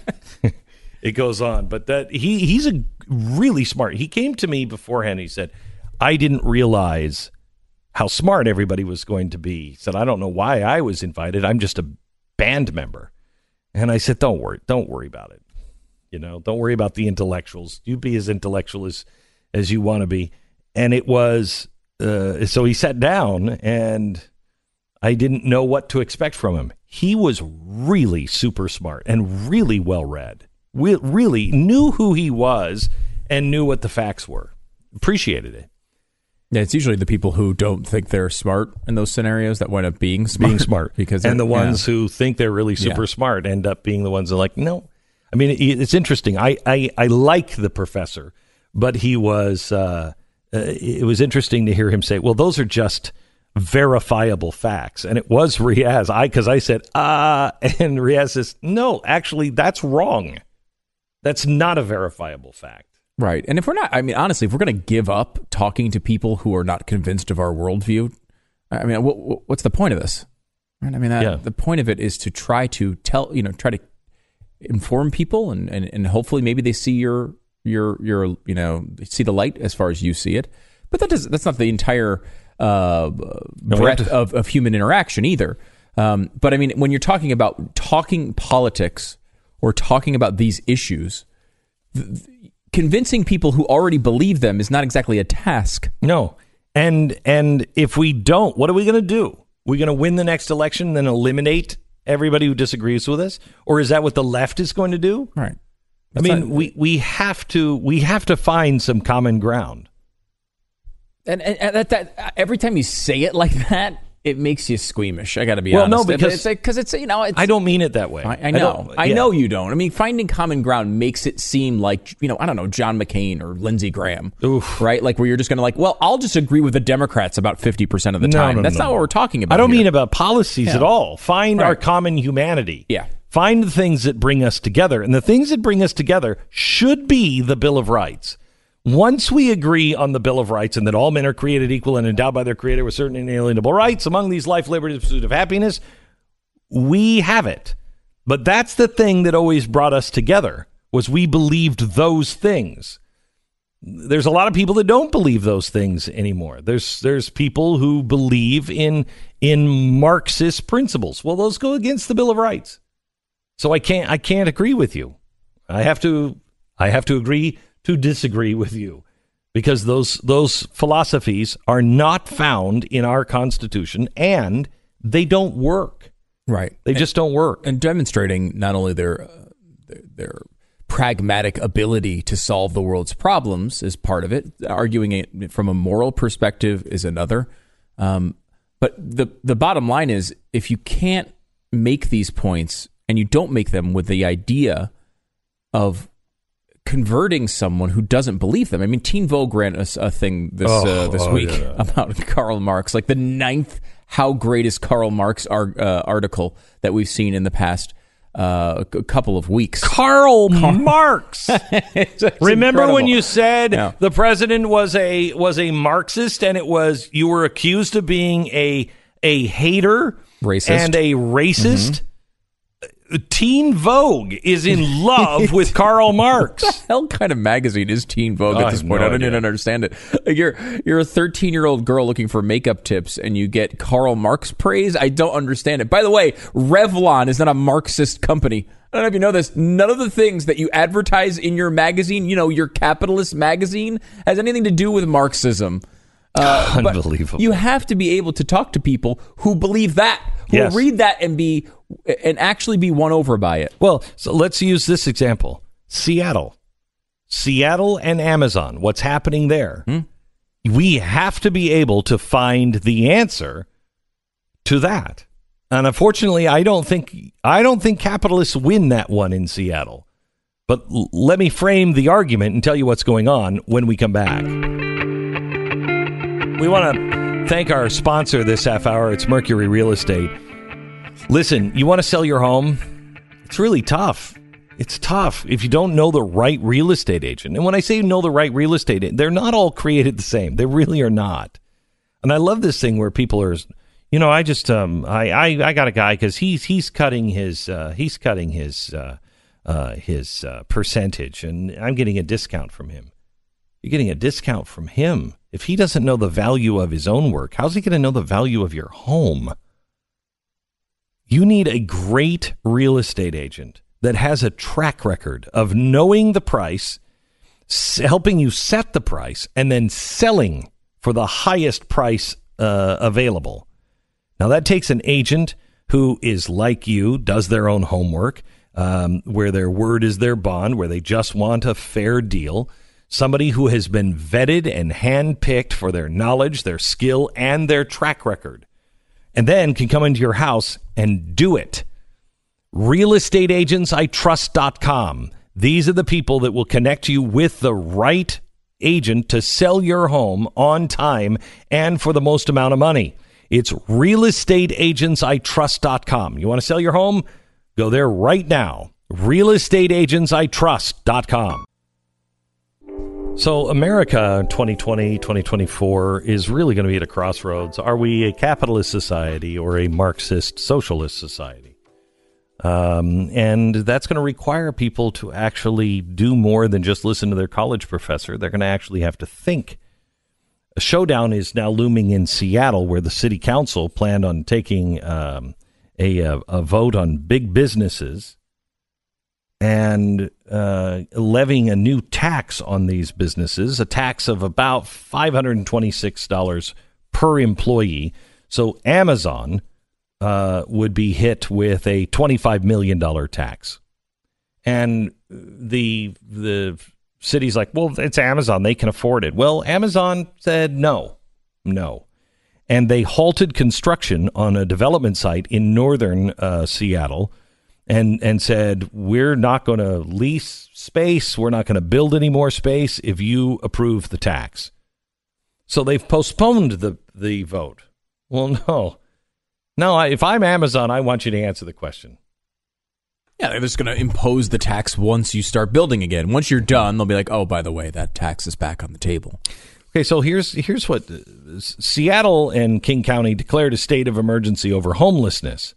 S2: It goes on, but that he he's a really smart. He came to me beforehand. He said, "I didn't realize how smart everybody was going to be." He said, "I don't know why I was invited. I'm just a band member." And I said, "Don't worry. Don't worry about it. You know, don't worry about the intellectuals. You be as intellectual as, as you want to be." And it was, uh, so he sat down and I didn't know what to expect from him. He was really super smart and really well read. we really knew who he was and knew what the facts were. Appreciated it.
S4: Yeah, it's usually the people who don't think they're smart in those scenarios that wind up being smart.
S2: Being smart.
S4: because
S2: and the ones
S4: yeah.
S2: who think they're really super
S4: Yeah.
S2: smart end up being the ones that are like, no. I mean, it, it's interesting. I, I, I like the professor, but he was, uh, uh, it was interesting to hear him say, well, those are just verifiable facts. And it was Riaz. I, because I said, ah, and Riaz says, no, actually, that's wrong. That's not a verifiable fact.
S4: Right. And if we're not, I mean, honestly, if we're going to give up talking to people who are not convinced of our worldview, I mean, what, what's the point of this? Right? I mean, that,
S2: Yeah.
S4: the point of it is to try to tell, you know, try to inform people and, and, and hopefully maybe they see your, your, your, you know, see the light as far as you see it. But that does, that's not the entire uh, breadth
S2: to-
S4: of, of human interaction either. Um, but I mean, when you're talking about talking politics or talking about these issues, th- convincing people who already believe them is not exactly a task.
S2: No. And and if we don't, what are we going to do? We're going to win the next election and then eliminate everybody who disagrees with us? Or is that what the left is going to do?
S4: Right.
S2: I mean, we, we have to we have to find some common ground.
S4: And, and, and that, that every time you say it like that, it makes you squeamish. I got to be
S2: Well,
S4: honest.
S2: no, because-
S4: it's because it's you know it's,
S2: I don't mean it that way.
S4: I, I know.
S2: don't-
S4: I,
S2: yeah.
S4: know you don't. I mean, finding common ground makes it seem like, you know, I don't know, John McCain or Lindsey Graham.
S2: Oof.
S4: Right? Like where you're just going to like, well, I'll just agree with the Democrats about fifty percent of the
S2: No,
S4: time.
S2: no,
S4: That's
S2: no,
S4: not
S2: no.
S4: what we're talking about.
S2: I don't
S4: here.
S2: mean about policies
S4: Yeah.
S2: at all. Find our
S4: Right.
S2: common humanity.
S4: Yeah.
S2: Find the things that bring us together. And the things that bring us together should be the Bill of Rights. Once we agree on the Bill of Rights and that all men are created equal and endowed by their Creator with certain inalienable rights, among these life, liberty, and pursuit of happiness, we have it. But that's the thing that always brought us together, was we believed those things. There's a lot of people that don't believe those things anymore. There's there's people who believe in in Marxist principles. Well, those go against the Bill of Rights. So I can't I can't agree with you. I have to I have to agree to disagree with you, because those those philosophies are not found in our Constitution and they don't work.
S4: Right.
S2: They just don't work.
S4: And demonstrating not only their, uh, their their pragmatic ability to solve the world's problems is part of it. Arguing it from a moral perspective is another. Um, but the the bottom line is, if you can't make these points and you don't make them with the idea of converting someone who doesn't believe them. I mean, Teen Vogue ran a, a thing this
S2: Oh,
S4: uh, this
S2: oh,
S4: week
S2: yeah.
S4: about Karl Marx, like the ninth "How Great Is Karl Marx" ar- uh, article that we've seen in the past uh, a couple of weeks.
S2: Karl Marx.
S4: It's- it's
S2: Remember when
S4: incredible.
S2: you said
S4: Yeah.
S2: the president was a was a Marxist, and it was you were accused of being a a hater,
S4: Racist.
S2: and a racist? Teen Vogue is in love with Karl Marx.
S4: What the hell kind of magazine is Teen Vogue
S2: Oh,
S4: at
S2: I
S4: this
S2: have
S4: point?
S2: no
S4: I don't
S2: idea.
S4: even understand it. Like you're you're a thirteen year old girl looking for makeup tips, and you get Karl Marx praise. I don't understand it. By the way, Revlon is not a Marxist company. I don't know if you know this. None of the things that you advertise in your magazine, you know, your capitalist magazine, has anything to do with Marxism. Uh, but
S2: Unbelievable.
S4: You have to be able to talk to people who believe that, who
S2: Yes.
S4: will read that and be and actually be won over by it.
S2: Well, so let's use this example. Seattle. Seattle and Amazon. What's happening there?
S4: Hmm?
S2: We have to be able to find the answer to that. And unfortunately, I don't think I don't think capitalists win that one in Seattle. But l- let me frame the argument and tell you what's going on when we come back. We want to thank our sponsor this half hour. It's Mercury Real Estate. Listen, you want to sell your home? It's really tough. It's tough if you don't know the right real estate agent. And when I say you know the right real estate agent, they're not all created the same. They really are not. And I love this thing where people are, you know, I just, um, I, I, I got a guy because he's he's cutting his uh, he's cutting his uh, uh, his uh, percentage, and I'm getting a discount from him. You're getting a discount from him. If he doesn't know the value of his own work, how's he going to know the value of your home? You need a great real estate agent that has a track record of knowing the price, s- helping you set the price, and then selling for the highest price uh, available. Now, that takes an agent who is like you, does their own homework, um, where their word is their bond, where they just want a fair deal. Somebody who has been vetted and handpicked for their knowledge, their skill, and their track record, and then can come into your house and do it. real estate agents I trust dot com. These are the people that will connect you with the right agent to sell your home on time and for the most amount of money. It's real estate agents I trust dot com. You want to sell your home? Go there right now. real estate agents I trust dot com. So America twenty twenty, twenty twenty-four is really going to be at a crossroads. Are we a capitalist society or a Marxist socialist society? Um, and that's going to require people to actually do more than just listen to their college professor. They're going to actually have to think. A showdown is now looming in Seattle, where the city council planned on taking um, a, a, a vote on big businesses and uh, levying a new tax on these businesses, a tax of about five hundred twenty-six dollars per employee. So Amazon uh, would be hit with a twenty-five million dollars tax. And the the city's like, well, it's Amazon. They can afford it. Well, Amazon said no, no. And they halted construction on a development site in northern uh, Seattle and and said, we're not going to lease space. We're not going to build any more space if you approve the tax. So they've postponed the, the vote. Well, no. No, I, if I'm Amazon, I want you to answer the question.
S4: Yeah, they're just going to impose the tax once you start building again. Once you're done, they'll be like, oh, by the way, that tax is back on the table.
S2: Okay, so here's here's what uh, Seattle and King County declared a state of emergency over homelessness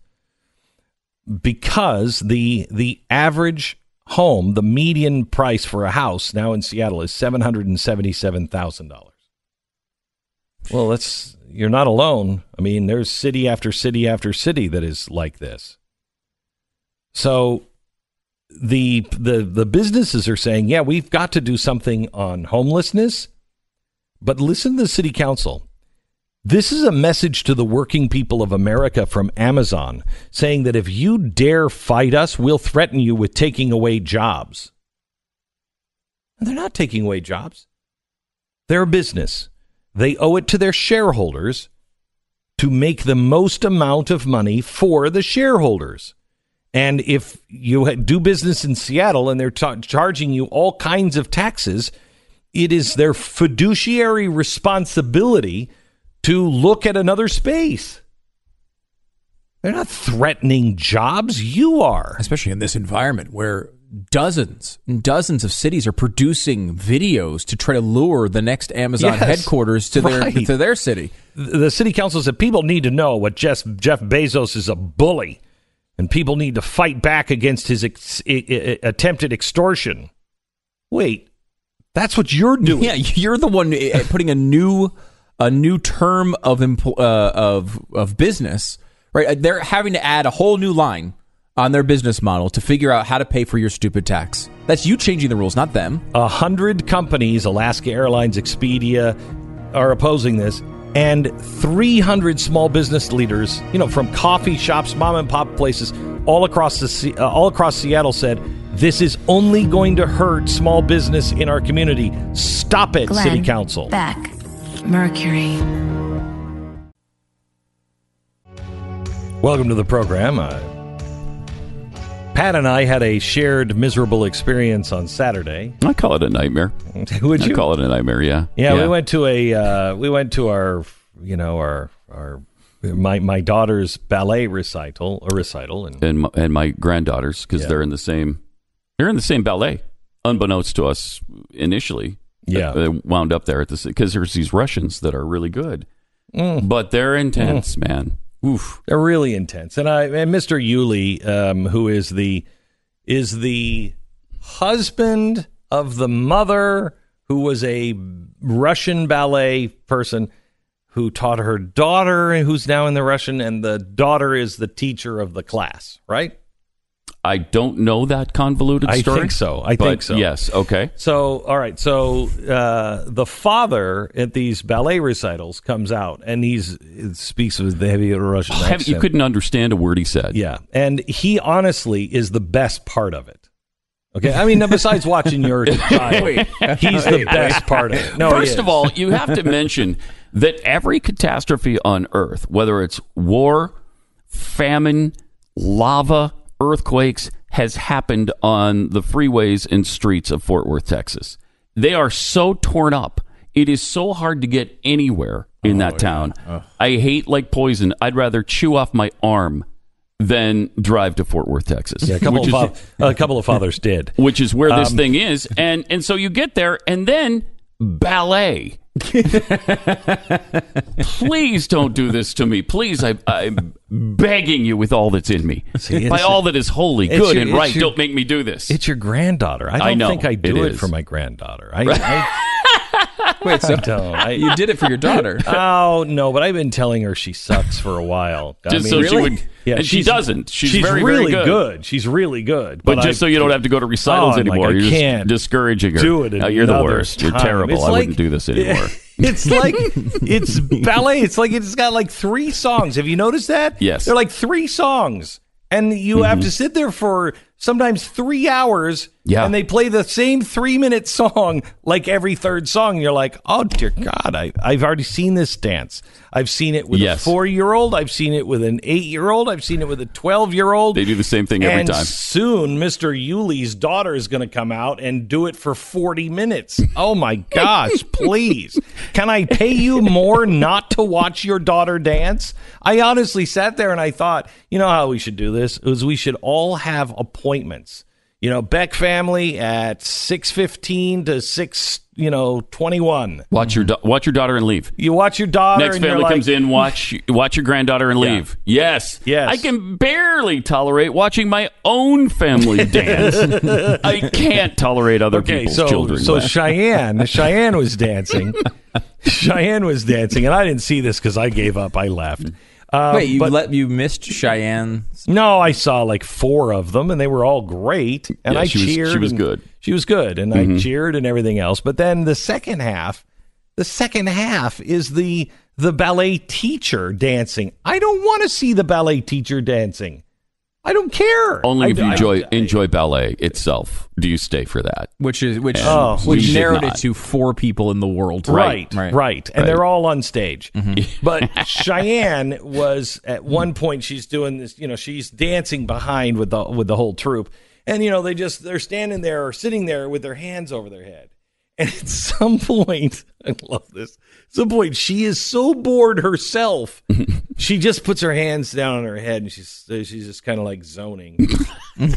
S2: because the the average home, the median price for a house now in Seattle is seven hundred seventy-seven thousand dollars. Well, that's you're not alone. I mean, there's city after city after city that is like this. So the the the businesses are saying, yeah, we've got to do something on homelessness. But listen to the city council. This is a message to the working people of America from Amazon saying that if you dare fight us, we'll threaten you with taking away jobs. And they're not taking away jobs. They're a business. They owe it to their shareholders to make the most amount of money for the shareholders. And if you do business in Seattle and they're ta- charging you all kinds of taxes, it is their fiduciary responsibility to look at another space. They're not threatening jobs. You are.
S4: Especially in this environment where dozens and dozens of cities are producing videos to try to lure the next Amazon
S2: yes,
S4: headquarters to
S2: right.
S4: their to their city.
S2: The city council said people need to know what Jeff, Jeff Bezos is a bully, and people need to fight back against his ex, I, I, attempted extortion. Wait. That's what you're doing.
S4: Yeah, you're the one putting a new a new term of empl- uh, of of business, right? They're having to add a whole new line on their business model to figure out how to pay for your stupid tax. That's you changing the rules, not them.
S2: A hundred companies, Alaska Airlines, Expedia, are opposing this, and three hundred small business leaders, you know, from coffee shops, mom and pop places, all across the uh, all across Seattle said, this is only going to hurt small business in our community. Stop it,
S1: Glenn,
S2: City Council.
S1: Beck, Mercury.
S2: Welcome to the program. Uh, Pat and I had a shared miserable experience on Saturday.
S10: I call it a nightmare.
S2: Would you
S10: I call it a nightmare? Yeah.
S2: Yeah, yeah. we went to a uh, we went to our you know our our my my daughter's ballet recital, a recital, and
S10: and my, and my granddaughters because yeah. they're in the same. They're in the same ballet, unbeknownst to us initially.
S2: Yeah.
S10: They wound up there at this because there's these Russians that are really good, mm. but they're intense, mm. man. Oof.
S2: They're really intense. And I and Mister Yuli, um, who is the is the husband of the mother who was a Russian ballet person who taught her daughter, who's now in the Russian, and the daughter is the teacher of the class, right?
S10: I don't know that convoluted
S2: I
S10: story.
S2: think so. I
S10: but
S2: think so.
S10: Yes. Okay.
S2: So, all right. So, uh, the father at these ballet recitals comes out and he's speaks with the heavy Russian
S10: Have-
S2: accent.
S10: you couldn't understand a word he said.
S2: Yeah, and he honestly is the best part of it. Okay, I mean, now besides watching your child,
S10: Wait.
S2: he's the best part of it. No, he
S10: First
S2: is.
S10: of all, you have to mention that every catastrophe on Earth, whether it's war, famine, lava, earthquakes, has happened on the freeways and streets of Fort Worth, Texas. They are so torn up. It is so hard to get anywhere in
S4: Oh,
S10: that town.
S4: yeah. Ugh.
S10: I hate like poison. I'd rather chew off my arm than drive to Fort Worth, Texas.
S2: Yeah, a couple,
S10: which
S2: of
S10: is,
S2: fa- a couple of fathers did.
S10: which is where this
S2: Um,
S10: thing is. And and so you get there, and then ballet. Please don't do this to me. Please, I, I'm begging you with all that's in me.
S2: See,
S10: By
S2: it's-
S10: all that is holy,
S2: it's
S10: good,
S2: your-
S10: and
S2: it's
S10: right,
S2: your-
S10: don't make me do this.
S2: It's your granddaughter. I don't
S10: I know,
S2: think I do
S10: it
S2: it,
S10: is.
S2: for my granddaughter. I, I,
S4: Wait, so
S2: I don't. I,
S4: you did it for your daughter?
S2: Oh no, but I've been telling her she sucks for a while. I
S10: just
S2: mean,
S10: so she
S2: really?
S10: would,
S2: Yeah,
S10: and she
S2: she's-
S10: doesn't. She's,
S2: she's
S10: very,
S2: really
S10: very good.
S2: She's really good.
S10: But,
S2: But,
S10: just
S2: I,
S10: so you don't have to go to recitals
S2: Oh, I'm like,
S10: anymore,
S2: I
S10: you're just
S2: can't
S10: discouraging her.
S2: do it
S10: Oh, you're the
S2: another
S10: worst. You're
S2: time.
S10: terrible.
S2: It's
S10: I
S2: like-
S10: wouldn't do this anymore.
S2: It's like it's ballet. It's like it's got like three songs. Have you noticed that?
S10: Yes.
S2: They're like three songs, and you have to sit there for sometimes three hours.
S10: Yeah.
S2: And they play the same three minute song like every third song. And you're like, oh dear God, I, I've already seen this dance. I've seen it with
S10: Yes.
S2: a four year old. I've seen it with an eight year old. I've seen it with a twelve year old.
S10: They do the same thing every
S2: and
S10: time.
S2: soon, Mister Yuli's daughter is going to come out and do it for forty minutes. Oh my gosh, please. Can I pay you more not to watch your daughter dance? I honestly sat there and I thought, you know how we should do this? It was we should all have appointments. You know, Beck family at six fifteen to six, you know, twenty-one.
S10: Watch your da- watch your daughter and leave.
S2: You watch your daughter
S10: Next
S2: and you're
S10: family
S2: like,
S10: comes in, watch watch your granddaughter and
S2: Yeah.
S10: leave. Yes.
S2: Yes.
S10: I can barely tolerate watching my own family dance. I can't tolerate other
S2: Okay,
S10: people's
S2: so
S10: children.
S2: so Cheyenne, Cheyenne was dancing. Cheyenne was dancing, and I didn't see this because I gave up. I left. Um,
S4: Wait, you
S2: but
S4: let you missed Cheyenne?
S2: no, I saw like four of them, and they were all great. And
S10: Yeah,
S2: I
S10: she was-
S2: cheered.
S10: she was
S2: and-
S10: good.
S2: She was good, and
S10: Mhm.
S2: I cheered and everything else. But then the second half, the second half is the the ballet teacher dancing. I don't want to see the ballet teacher dancing. I don't care.
S10: Only
S2: I-
S10: if you
S2: I-
S10: enjoy enjoy ballet itself do you stay for that.
S4: Which is which
S2: Oh,
S10: we
S4: which
S10: did
S4: narrowed
S10: not.
S4: it to four people in the world.
S2: Right, right,
S4: Right.
S2: and
S10: Right.
S2: they're all on stage.
S10: Mm-hmm.
S2: But Cheyenne was at one point. She's doing this. You know, she's dancing behind with the with the whole troupe, and you know they just they're standing there or sitting there with their hands over their head. And at some point, I love this. At some point, she is so bored herself, she just puts her hands down on her head and she's she's just kind of like zoning. And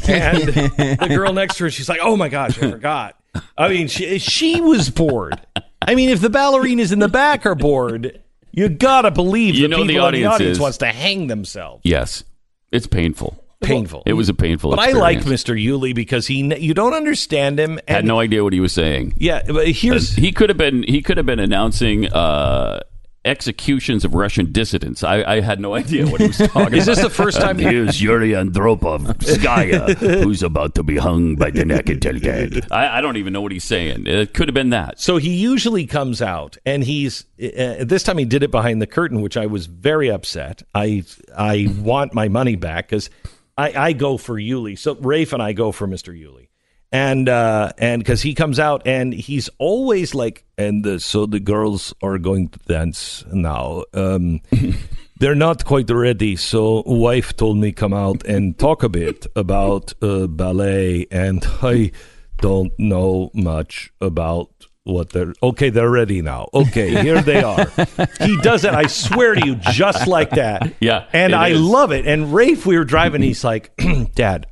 S2: the girl next to her, she's like, "Oh my gosh, I forgot." I mean, she she was bored. I mean, if the ballerinas in the back are bored, you gotta believe
S10: You
S2: the
S10: know the
S2: people in the
S10: audience
S2: audience
S10: is.
S2: wants to hang themselves.
S10: Yes. It's painful.
S2: Painful.
S10: It was a painful
S2: But I
S10: experience.
S2: like Mister Yuli because he you don't understand him. And
S10: Had no idea what he was saying.
S2: yeah, but here's
S10: He could have been he could have been announcing uh, executions of Russian dissidents. I, I had no idea what he was talking about.
S2: Is this the first time?
S10: Here's Yuri Andropov-Skaya, who's about to be hung by the neck until dead. I, I don't even know what he's saying. It could have been that.
S2: So he usually comes out, and he's uh, this time he did it behind the curtain, which I was very upset. I I want my money back because I, I go for Yuli. So Rafe and I go for Mister Yuli, and uh, and because he comes out and he's always like, and the, so the girls are going to dance now. Um, they're not quite ready, so wife told me come out and talk a bit about uh, ballet, and I don't know much about what they're okay they're ready now. Okay, here they are. He does it, I swear to you, just like that.
S10: Yeah,
S2: and
S10: it
S2: I
S10: is.
S2: love it. And Rafe, we were driving, he's like, Dad,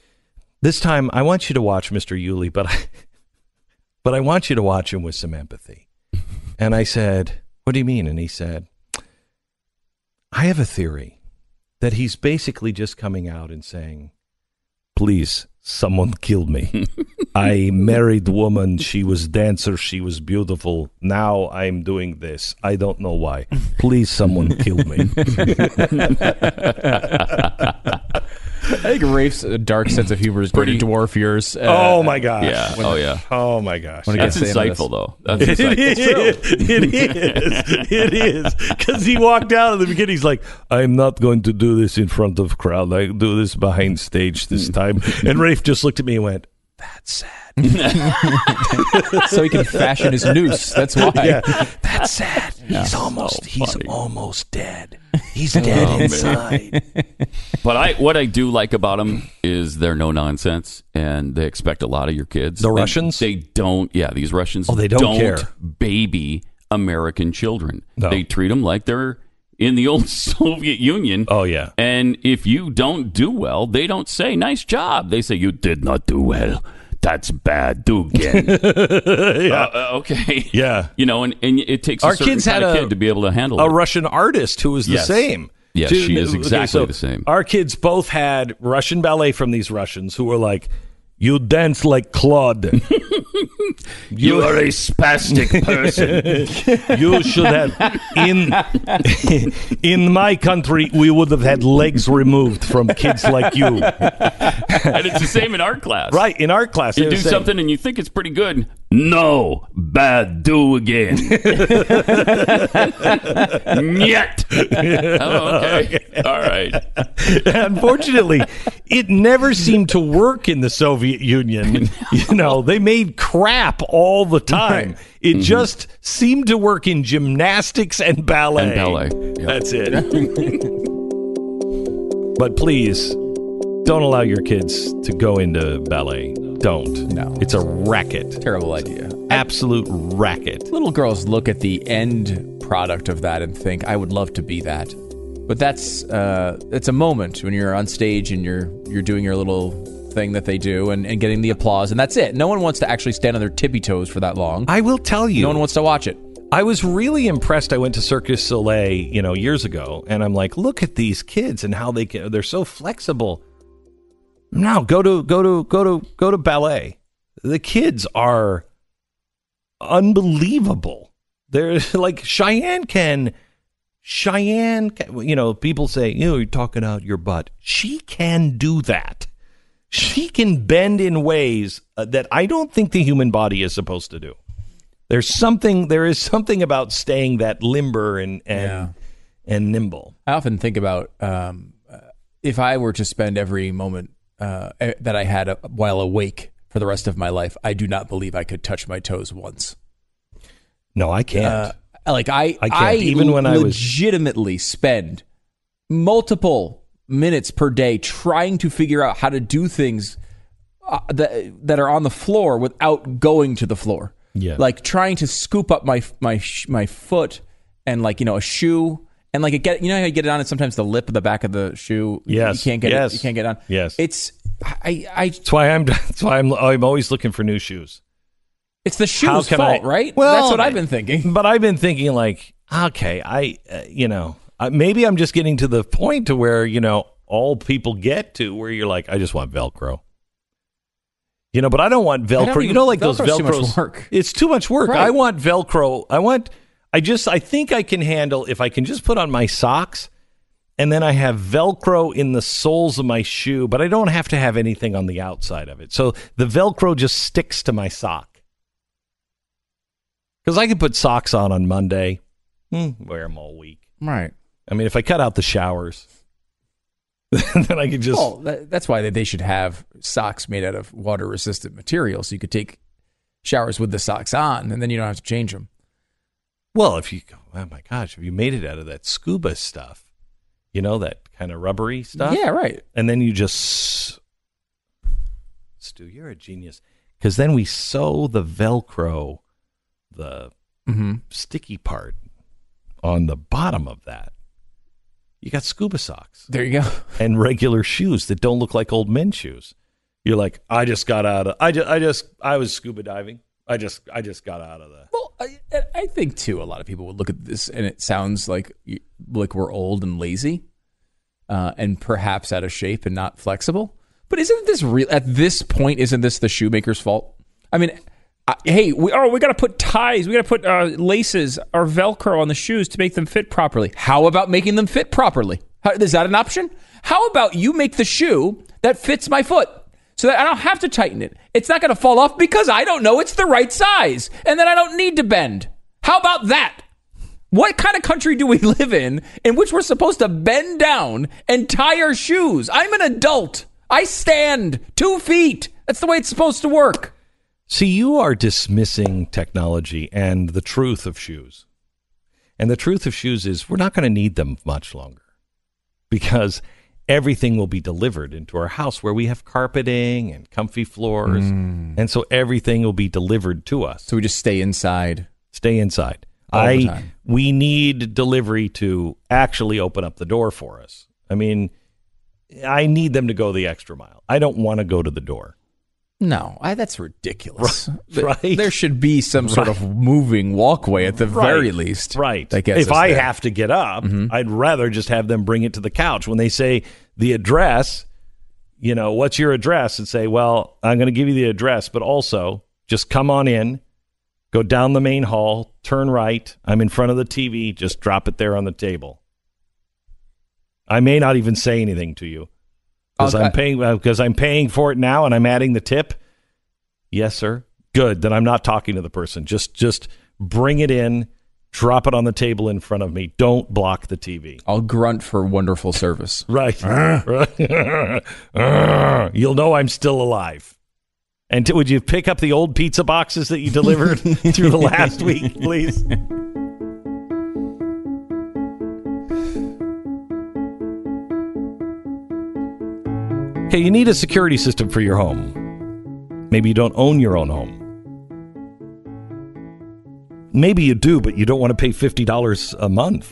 S2: this time I want you to watch Mister Yuli, but I but I want you to watch him with some empathy. And I said, what do you mean? And he said, I have a theory that he's basically just coming out and saying, please, someone killed me. I married woman. She was dancer. She was beautiful. Now I'm doing this. I don't know why. Please, someone kill me.
S4: think Rafe's dark sense of humor is pretty dwarf yours. Uh,
S2: oh my gosh!
S10: Yeah. Oh yeah.
S2: Oh my gosh!
S10: That's insightful, though. That's
S2: It
S10: insightful.
S2: is. It is. It is. Because he walked out at the beginning. He's like, "I'm not going to do this in front of crowd. I do this behind stage this time." And Rafe just looked at me and went, "That's sad."
S4: So he can fashion his noose. That's why.
S2: Yeah, that's sad.
S4: Yeah.
S2: He's almost.
S10: So
S2: he's
S10: funny.
S2: almost dead. He's dead
S10: Oh, man.
S2: inside.
S10: But I, what I do like about them is they're no nonsense, and they expect a lot of your kids.
S2: The
S10: And
S2: Russians?
S10: They don't. Yeah, these Russians.
S2: Oh, they don't care.
S10: Baby American children.
S2: No.
S10: They treat them like they're in the old Soviet Union.
S2: Oh yeah.
S10: And if you don't do well, they don't say "nice job." They say "you did not do well. That's bad. Do again."
S2: Yeah.
S10: Uh, uh, okay.
S2: Yeah.
S10: You know, and, and it takes
S2: Our
S10: a certain
S2: kids
S10: kind
S2: had
S10: of
S2: a-
S10: kid to be able to handle
S2: A
S10: it.
S2: Russian artist who was the
S10: Yes.
S2: same.
S10: Yes,
S2: Two-
S10: she is
S2: okay,
S10: exactly
S2: so
S10: the same.
S2: Our kids both had Russian ballet from these Russians who were like, "You dance like Claude.
S10: You are a spastic person.
S2: You should have in in my country we would have had legs removed from kids like you."
S10: And it's the same in art class.
S2: Right, in art class.
S10: You
S2: they
S10: do
S2: were saying,
S10: something and you think it's pretty good. No, bad. Do again. Nyet. Oh, okay. All right.
S2: Unfortunately, it never seemed to work in the Soviet Union. You know, they made crap all the time. It
S10: Mm-hmm.
S2: just seemed to work in gymnastics and ballet.
S10: And ballet. Yep.
S2: That's it. But please, don't allow your kids to go into ballet. Don't.
S4: No.
S2: It's a racket.
S4: Terrible idea.
S2: Absolute racket.
S4: Little girls look at the end product of that and think, I would love to be that. But that's uh, it's a moment when you're on stage and you're you're doing your little thing that they do and, and getting the applause, and that's it. No one wants to actually stand on their tippy toes for that long.
S2: I will tell you.
S4: No one wants to watch it.
S2: I was really impressed. I went to Cirque du Soleil, you know, years ago, and I'm like, look at these kids and how they can, they're so flexible. Now go to go to go to go to ballet. The kids are unbelievable. They're like Cheyenne can Cheyenne can, you know, people say, you know, you're talking out your butt. She can do that. She can bend in ways uh, that I don't think the human body is supposed to do. There's something there is something about staying that limber and and,
S4: Yeah.
S2: and nimble.
S4: I often think about um, uh, if I were to spend every moment uh, eh, that I had uh, while awake for the rest of my life, I do not believe I could touch my toes once.
S2: No, I can't.
S4: Uh, like I,
S2: I can't. Even when I was-
S4: legitimately spend multiple minutes per day trying to figure out how to do things uh, that that are on the floor without going to the floor.
S2: Yeah.
S4: Like trying to scoop up my my sh- my foot and like you know a shoe and like it get you know how you get it on and sometimes the lip of the back of the shoe
S2: Yes.
S4: you can't get
S2: Yes.
S4: it you can't get it on.
S2: Yes.
S4: It's I I
S2: That's why I'm that's why I'm I'm always looking for new shoes.
S4: it's the
S2: How
S4: shoe's
S2: can
S4: fault,
S2: I-
S4: right?
S2: Well,
S4: That's what I've been thinking.
S2: But I've been thinking like, okay, I uh, you know, uh, maybe I'm just getting to the point to where, you know, all people get to where you're like, I just want Velcro. You know, but I don't want Velcro.
S4: don't
S2: you
S4: even-
S2: know, like those
S4: Velcro's too much
S2: Velcros.
S4: work.
S2: It's too much work.
S4: Right.
S2: I want Velcro. I want. I just. I think I can handle if I can just put on my socks, and then I have Velcro in the soles of my shoe, but I don't have to have anything on the outside of it. So the Velcro just sticks to my sock. Because I can put socks on on Monday, hmm, wear them all week.
S4: Right.
S2: I mean, if I cut out the showers, then I could just.
S4: Well, that, that's why they, they should have socks made out of water-resistant material, so you could take showers with the socks on, and then you don't have to change them.
S2: Well, if you go, oh my gosh, if you made it out of that scuba stuff, you know, that kind of rubbery stuff.
S4: Yeah, right.
S2: And then you just, Stu, you're a genius. Because then we sew the Velcro, the
S4: Mm-hmm.
S2: sticky part, on the bottom of that. You got scuba socks
S4: There you go.
S2: and regular shoes that don't look like old men's shoes. You're like, I just got out of, I just, I just, I was scuba diving. I just, I just got out of the.
S4: Well, I, I think too. A lot of people would look at this, and it sounds like like we're old and lazy, uh, and perhaps out of shape and not flexible. But isn't this real? At this point, isn't this the shoemaker's fault? I mean, I, hey, we oh, we got to put ties, we got to put uh, laces or Velcro on the shoes to make them fit properly. How about making them fit properly? How, is that an option? How about you make the shoe that fits my foot so that I don't have to tighten it? It's not going to fall off because I don't know it's the right size, and then I don't need to bend. How about that? What kind of country do we live in in which we're supposed to bend down and tie our shoes? I'm an adult. I stand two feet. That's the way it's supposed to work.
S2: See, you are dismissing technology and the truth of shoes. And the truth of shoes is we're not going to need them much longer because everything will be delivered into our house where we have carpeting and comfy floors. Mm. And so everything will be delivered to us.
S4: So we just stay inside.
S2: Stay inside.
S4: All
S2: I
S4: the time.
S2: We need delivery to actually open up the door for us. I mean, I need them to go the extra mile. I don't want to go to the door.
S4: No, I, that's ridiculous.
S2: Right.
S4: There should be some sort
S2: Right.
S4: of moving walkway at the
S2: Right.
S4: very least.
S2: Right.
S4: That gets
S2: if
S4: us
S2: I
S4: there.
S2: have to get up,
S4: Mhm.
S2: I'd rather just have them bring it to the couch. When they say the address, you know, what's your address? And say, well, I'm going to give you the address, but also just come on in, go down the main hall, turn right. I'm in front of the T V. Just drop it there on the table. I may not even say anything to you. Because
S4: Okay.
S2: I'm paying because I'm paying for it now and I'm adding the tip. Yes, sir. Good. Then I'm not talking to the person. Just just bring it in, drop it on the table in front of me. Don't block the T V.
S4: I'll grunt for wonderful service.
S2: Right. Right. You'll know I'm still alive. And t- would you pick up the old pizza boxes that you delivered through the last week, please? Okay, you need a security system for your home. Maybe you don't own your own home. Maybe you do, but you don't want to pay fifty dollars a month.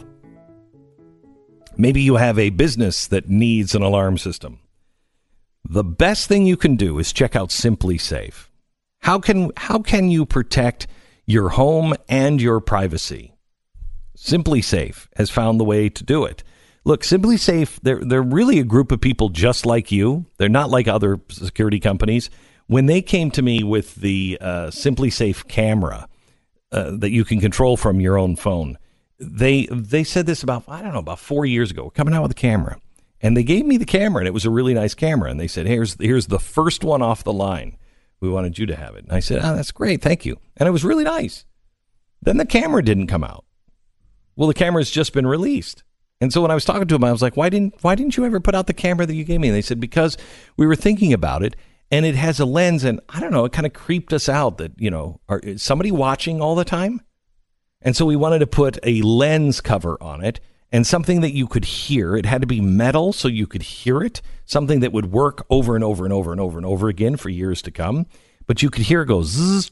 S2: Maybe you have a business that needs an alarm system. The best thing you can do is check out SimpliSafe. How can how can you protect your home and your privacy? SimpliSafe has found the way to do it. Look, SimpliSafe, they're, they're really a group of people just like you. They're not like other security companies. When they came to me with the uh, SimpliSafe camera uh, that you can control from your own phone, they they said this about, I don't know, about four years ago. We're coming out with a camera. And they gave me the camera, and it was a really nice camera. And they said, here's, here's the first one off the line. We wanted you to have it. And I said, oh, that's great. Thank you. And it was really nice. Then the camera didn't come out. Well, the camera's just been released. And so when I was talking to them, I was like, why didn't why didn't you ever put out the camera that you gave me? And they said, because we were thinking about it, and it has a lens, and I don't know, it kind of creeped us out that, you know, are, is somebody watching all the time? And so we wanted to put a lens cover on it and something that you could hear. It had to be metal so you could hear it, something that would work over and over and over and over and over again for years to come. But you could hear it go zzz,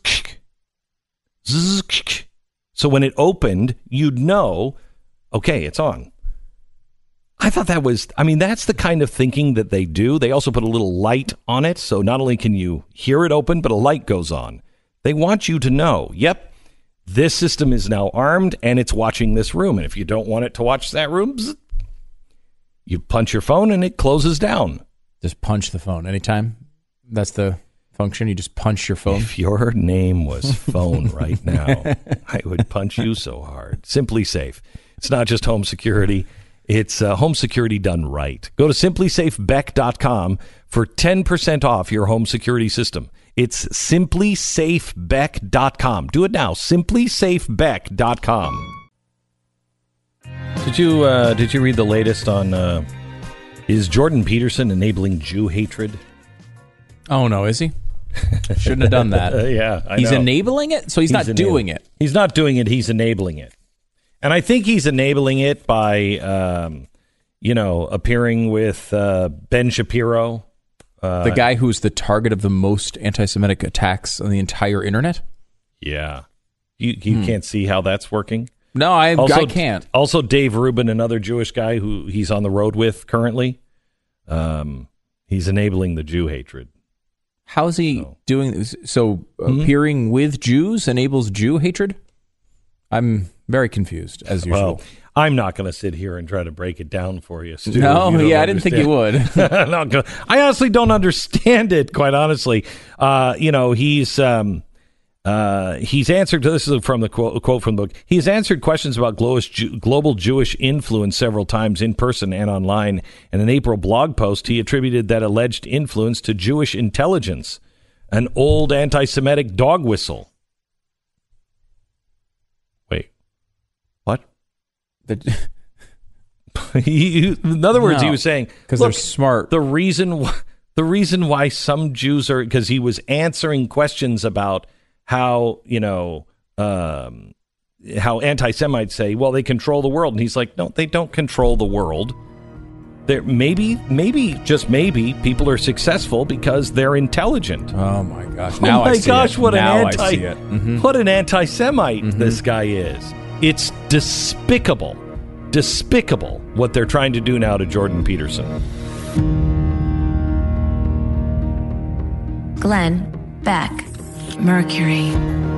S2: zzz. So when it opened, you'd know, okay, it's on. I thought that was, I mean, that's the kind of thinking that they do. They also put a little light on it. So not only can you hear it open, but a light goes on. They want you to know, yep, this system is now armed and it's watching this room. And if you don't want it to watch that room, bzz, you punch your phone and it closes down.
S4: Just punch the phone anytime. That's the function. You just punch your phone.
S2: If your name was phone right now, I would punch you so hard. SimpliSafe. It's not just home security. It's uh, home security done right. Go to simply safe beck dot com for ten percent off your home security system. It's simply safe beck dot com. Do it now. simply safe beck dot com. Did you uh, did you read the latest on uh, is Jordan Peterson enabling Jew hatred?
S4: Oh no, is he? Shouldn't have done that.
S2: uh, yeah, I
S4: he's
S2: know.
S4: enabling it, so he's, he's not
S2: enabling.
S4: doing it.
S2: He's not doing it. He's enabling it. And I think he's enabling it by, um, you know, appearing with uh, Ben Shapiro. Uh,
S4: the guy who's the target of the most anti-Semitic attacks on the entire internet?
S2: Yeah. You, you hmm. can't see how that's working?
S4: No, I,
S2: also,
S4: I can't.
S2: Also, Dave Rubin, another Jewish guy who he's on the road with currently, um, he's enabling the Jew hatred.
S4: How is he
S2: so.
S4: doing this? So mm-hmm. appearing with Jews enables Jew hatred? I'm very confused, as usual.
S2: Well, I'm not going to sit here and try to break it down for you, Stu.
S4: No,
S2: you
S4: yeah, I didn't think you would.
S2: no, I honestly don't understand it, quite honestly. Uh, you know, he's, um, Uh, he's answered, this is from the quote, quote from the book, he's answered questions about global Jewish influence several times in person and online. In an April blog post, he attributed that alleged influence to Jewish intelligence, an old anti-Semitic dog whistle. Wait, what?
S4: The,
S2: he, in other words,
S4: no,
S2: he was saying,
S4: because they're smart.
S2: The reason, wh- the reason why some Jews are, because he was answering questions about how, you know, um, how anti-Semites say, well, they control the world. And he's like, no, they don't control the world. They're, maybe, maybe, just maybe, people are successful because they're intelligent.
S4: Oh, my gosh. Now
S2: oh, my
S4: I see
S2: gosh,
S4: it.
S2: what
S4: now
S2: an anti,
S4: I see it. Mm-hmm.
S2: What an anti-Semite
S4: mm-hmm.
S2: this guy is. It's despicable, despicable what they're trying to do now to Jordan Peterson.
S3: Glenn Beck.
S1: Mercury.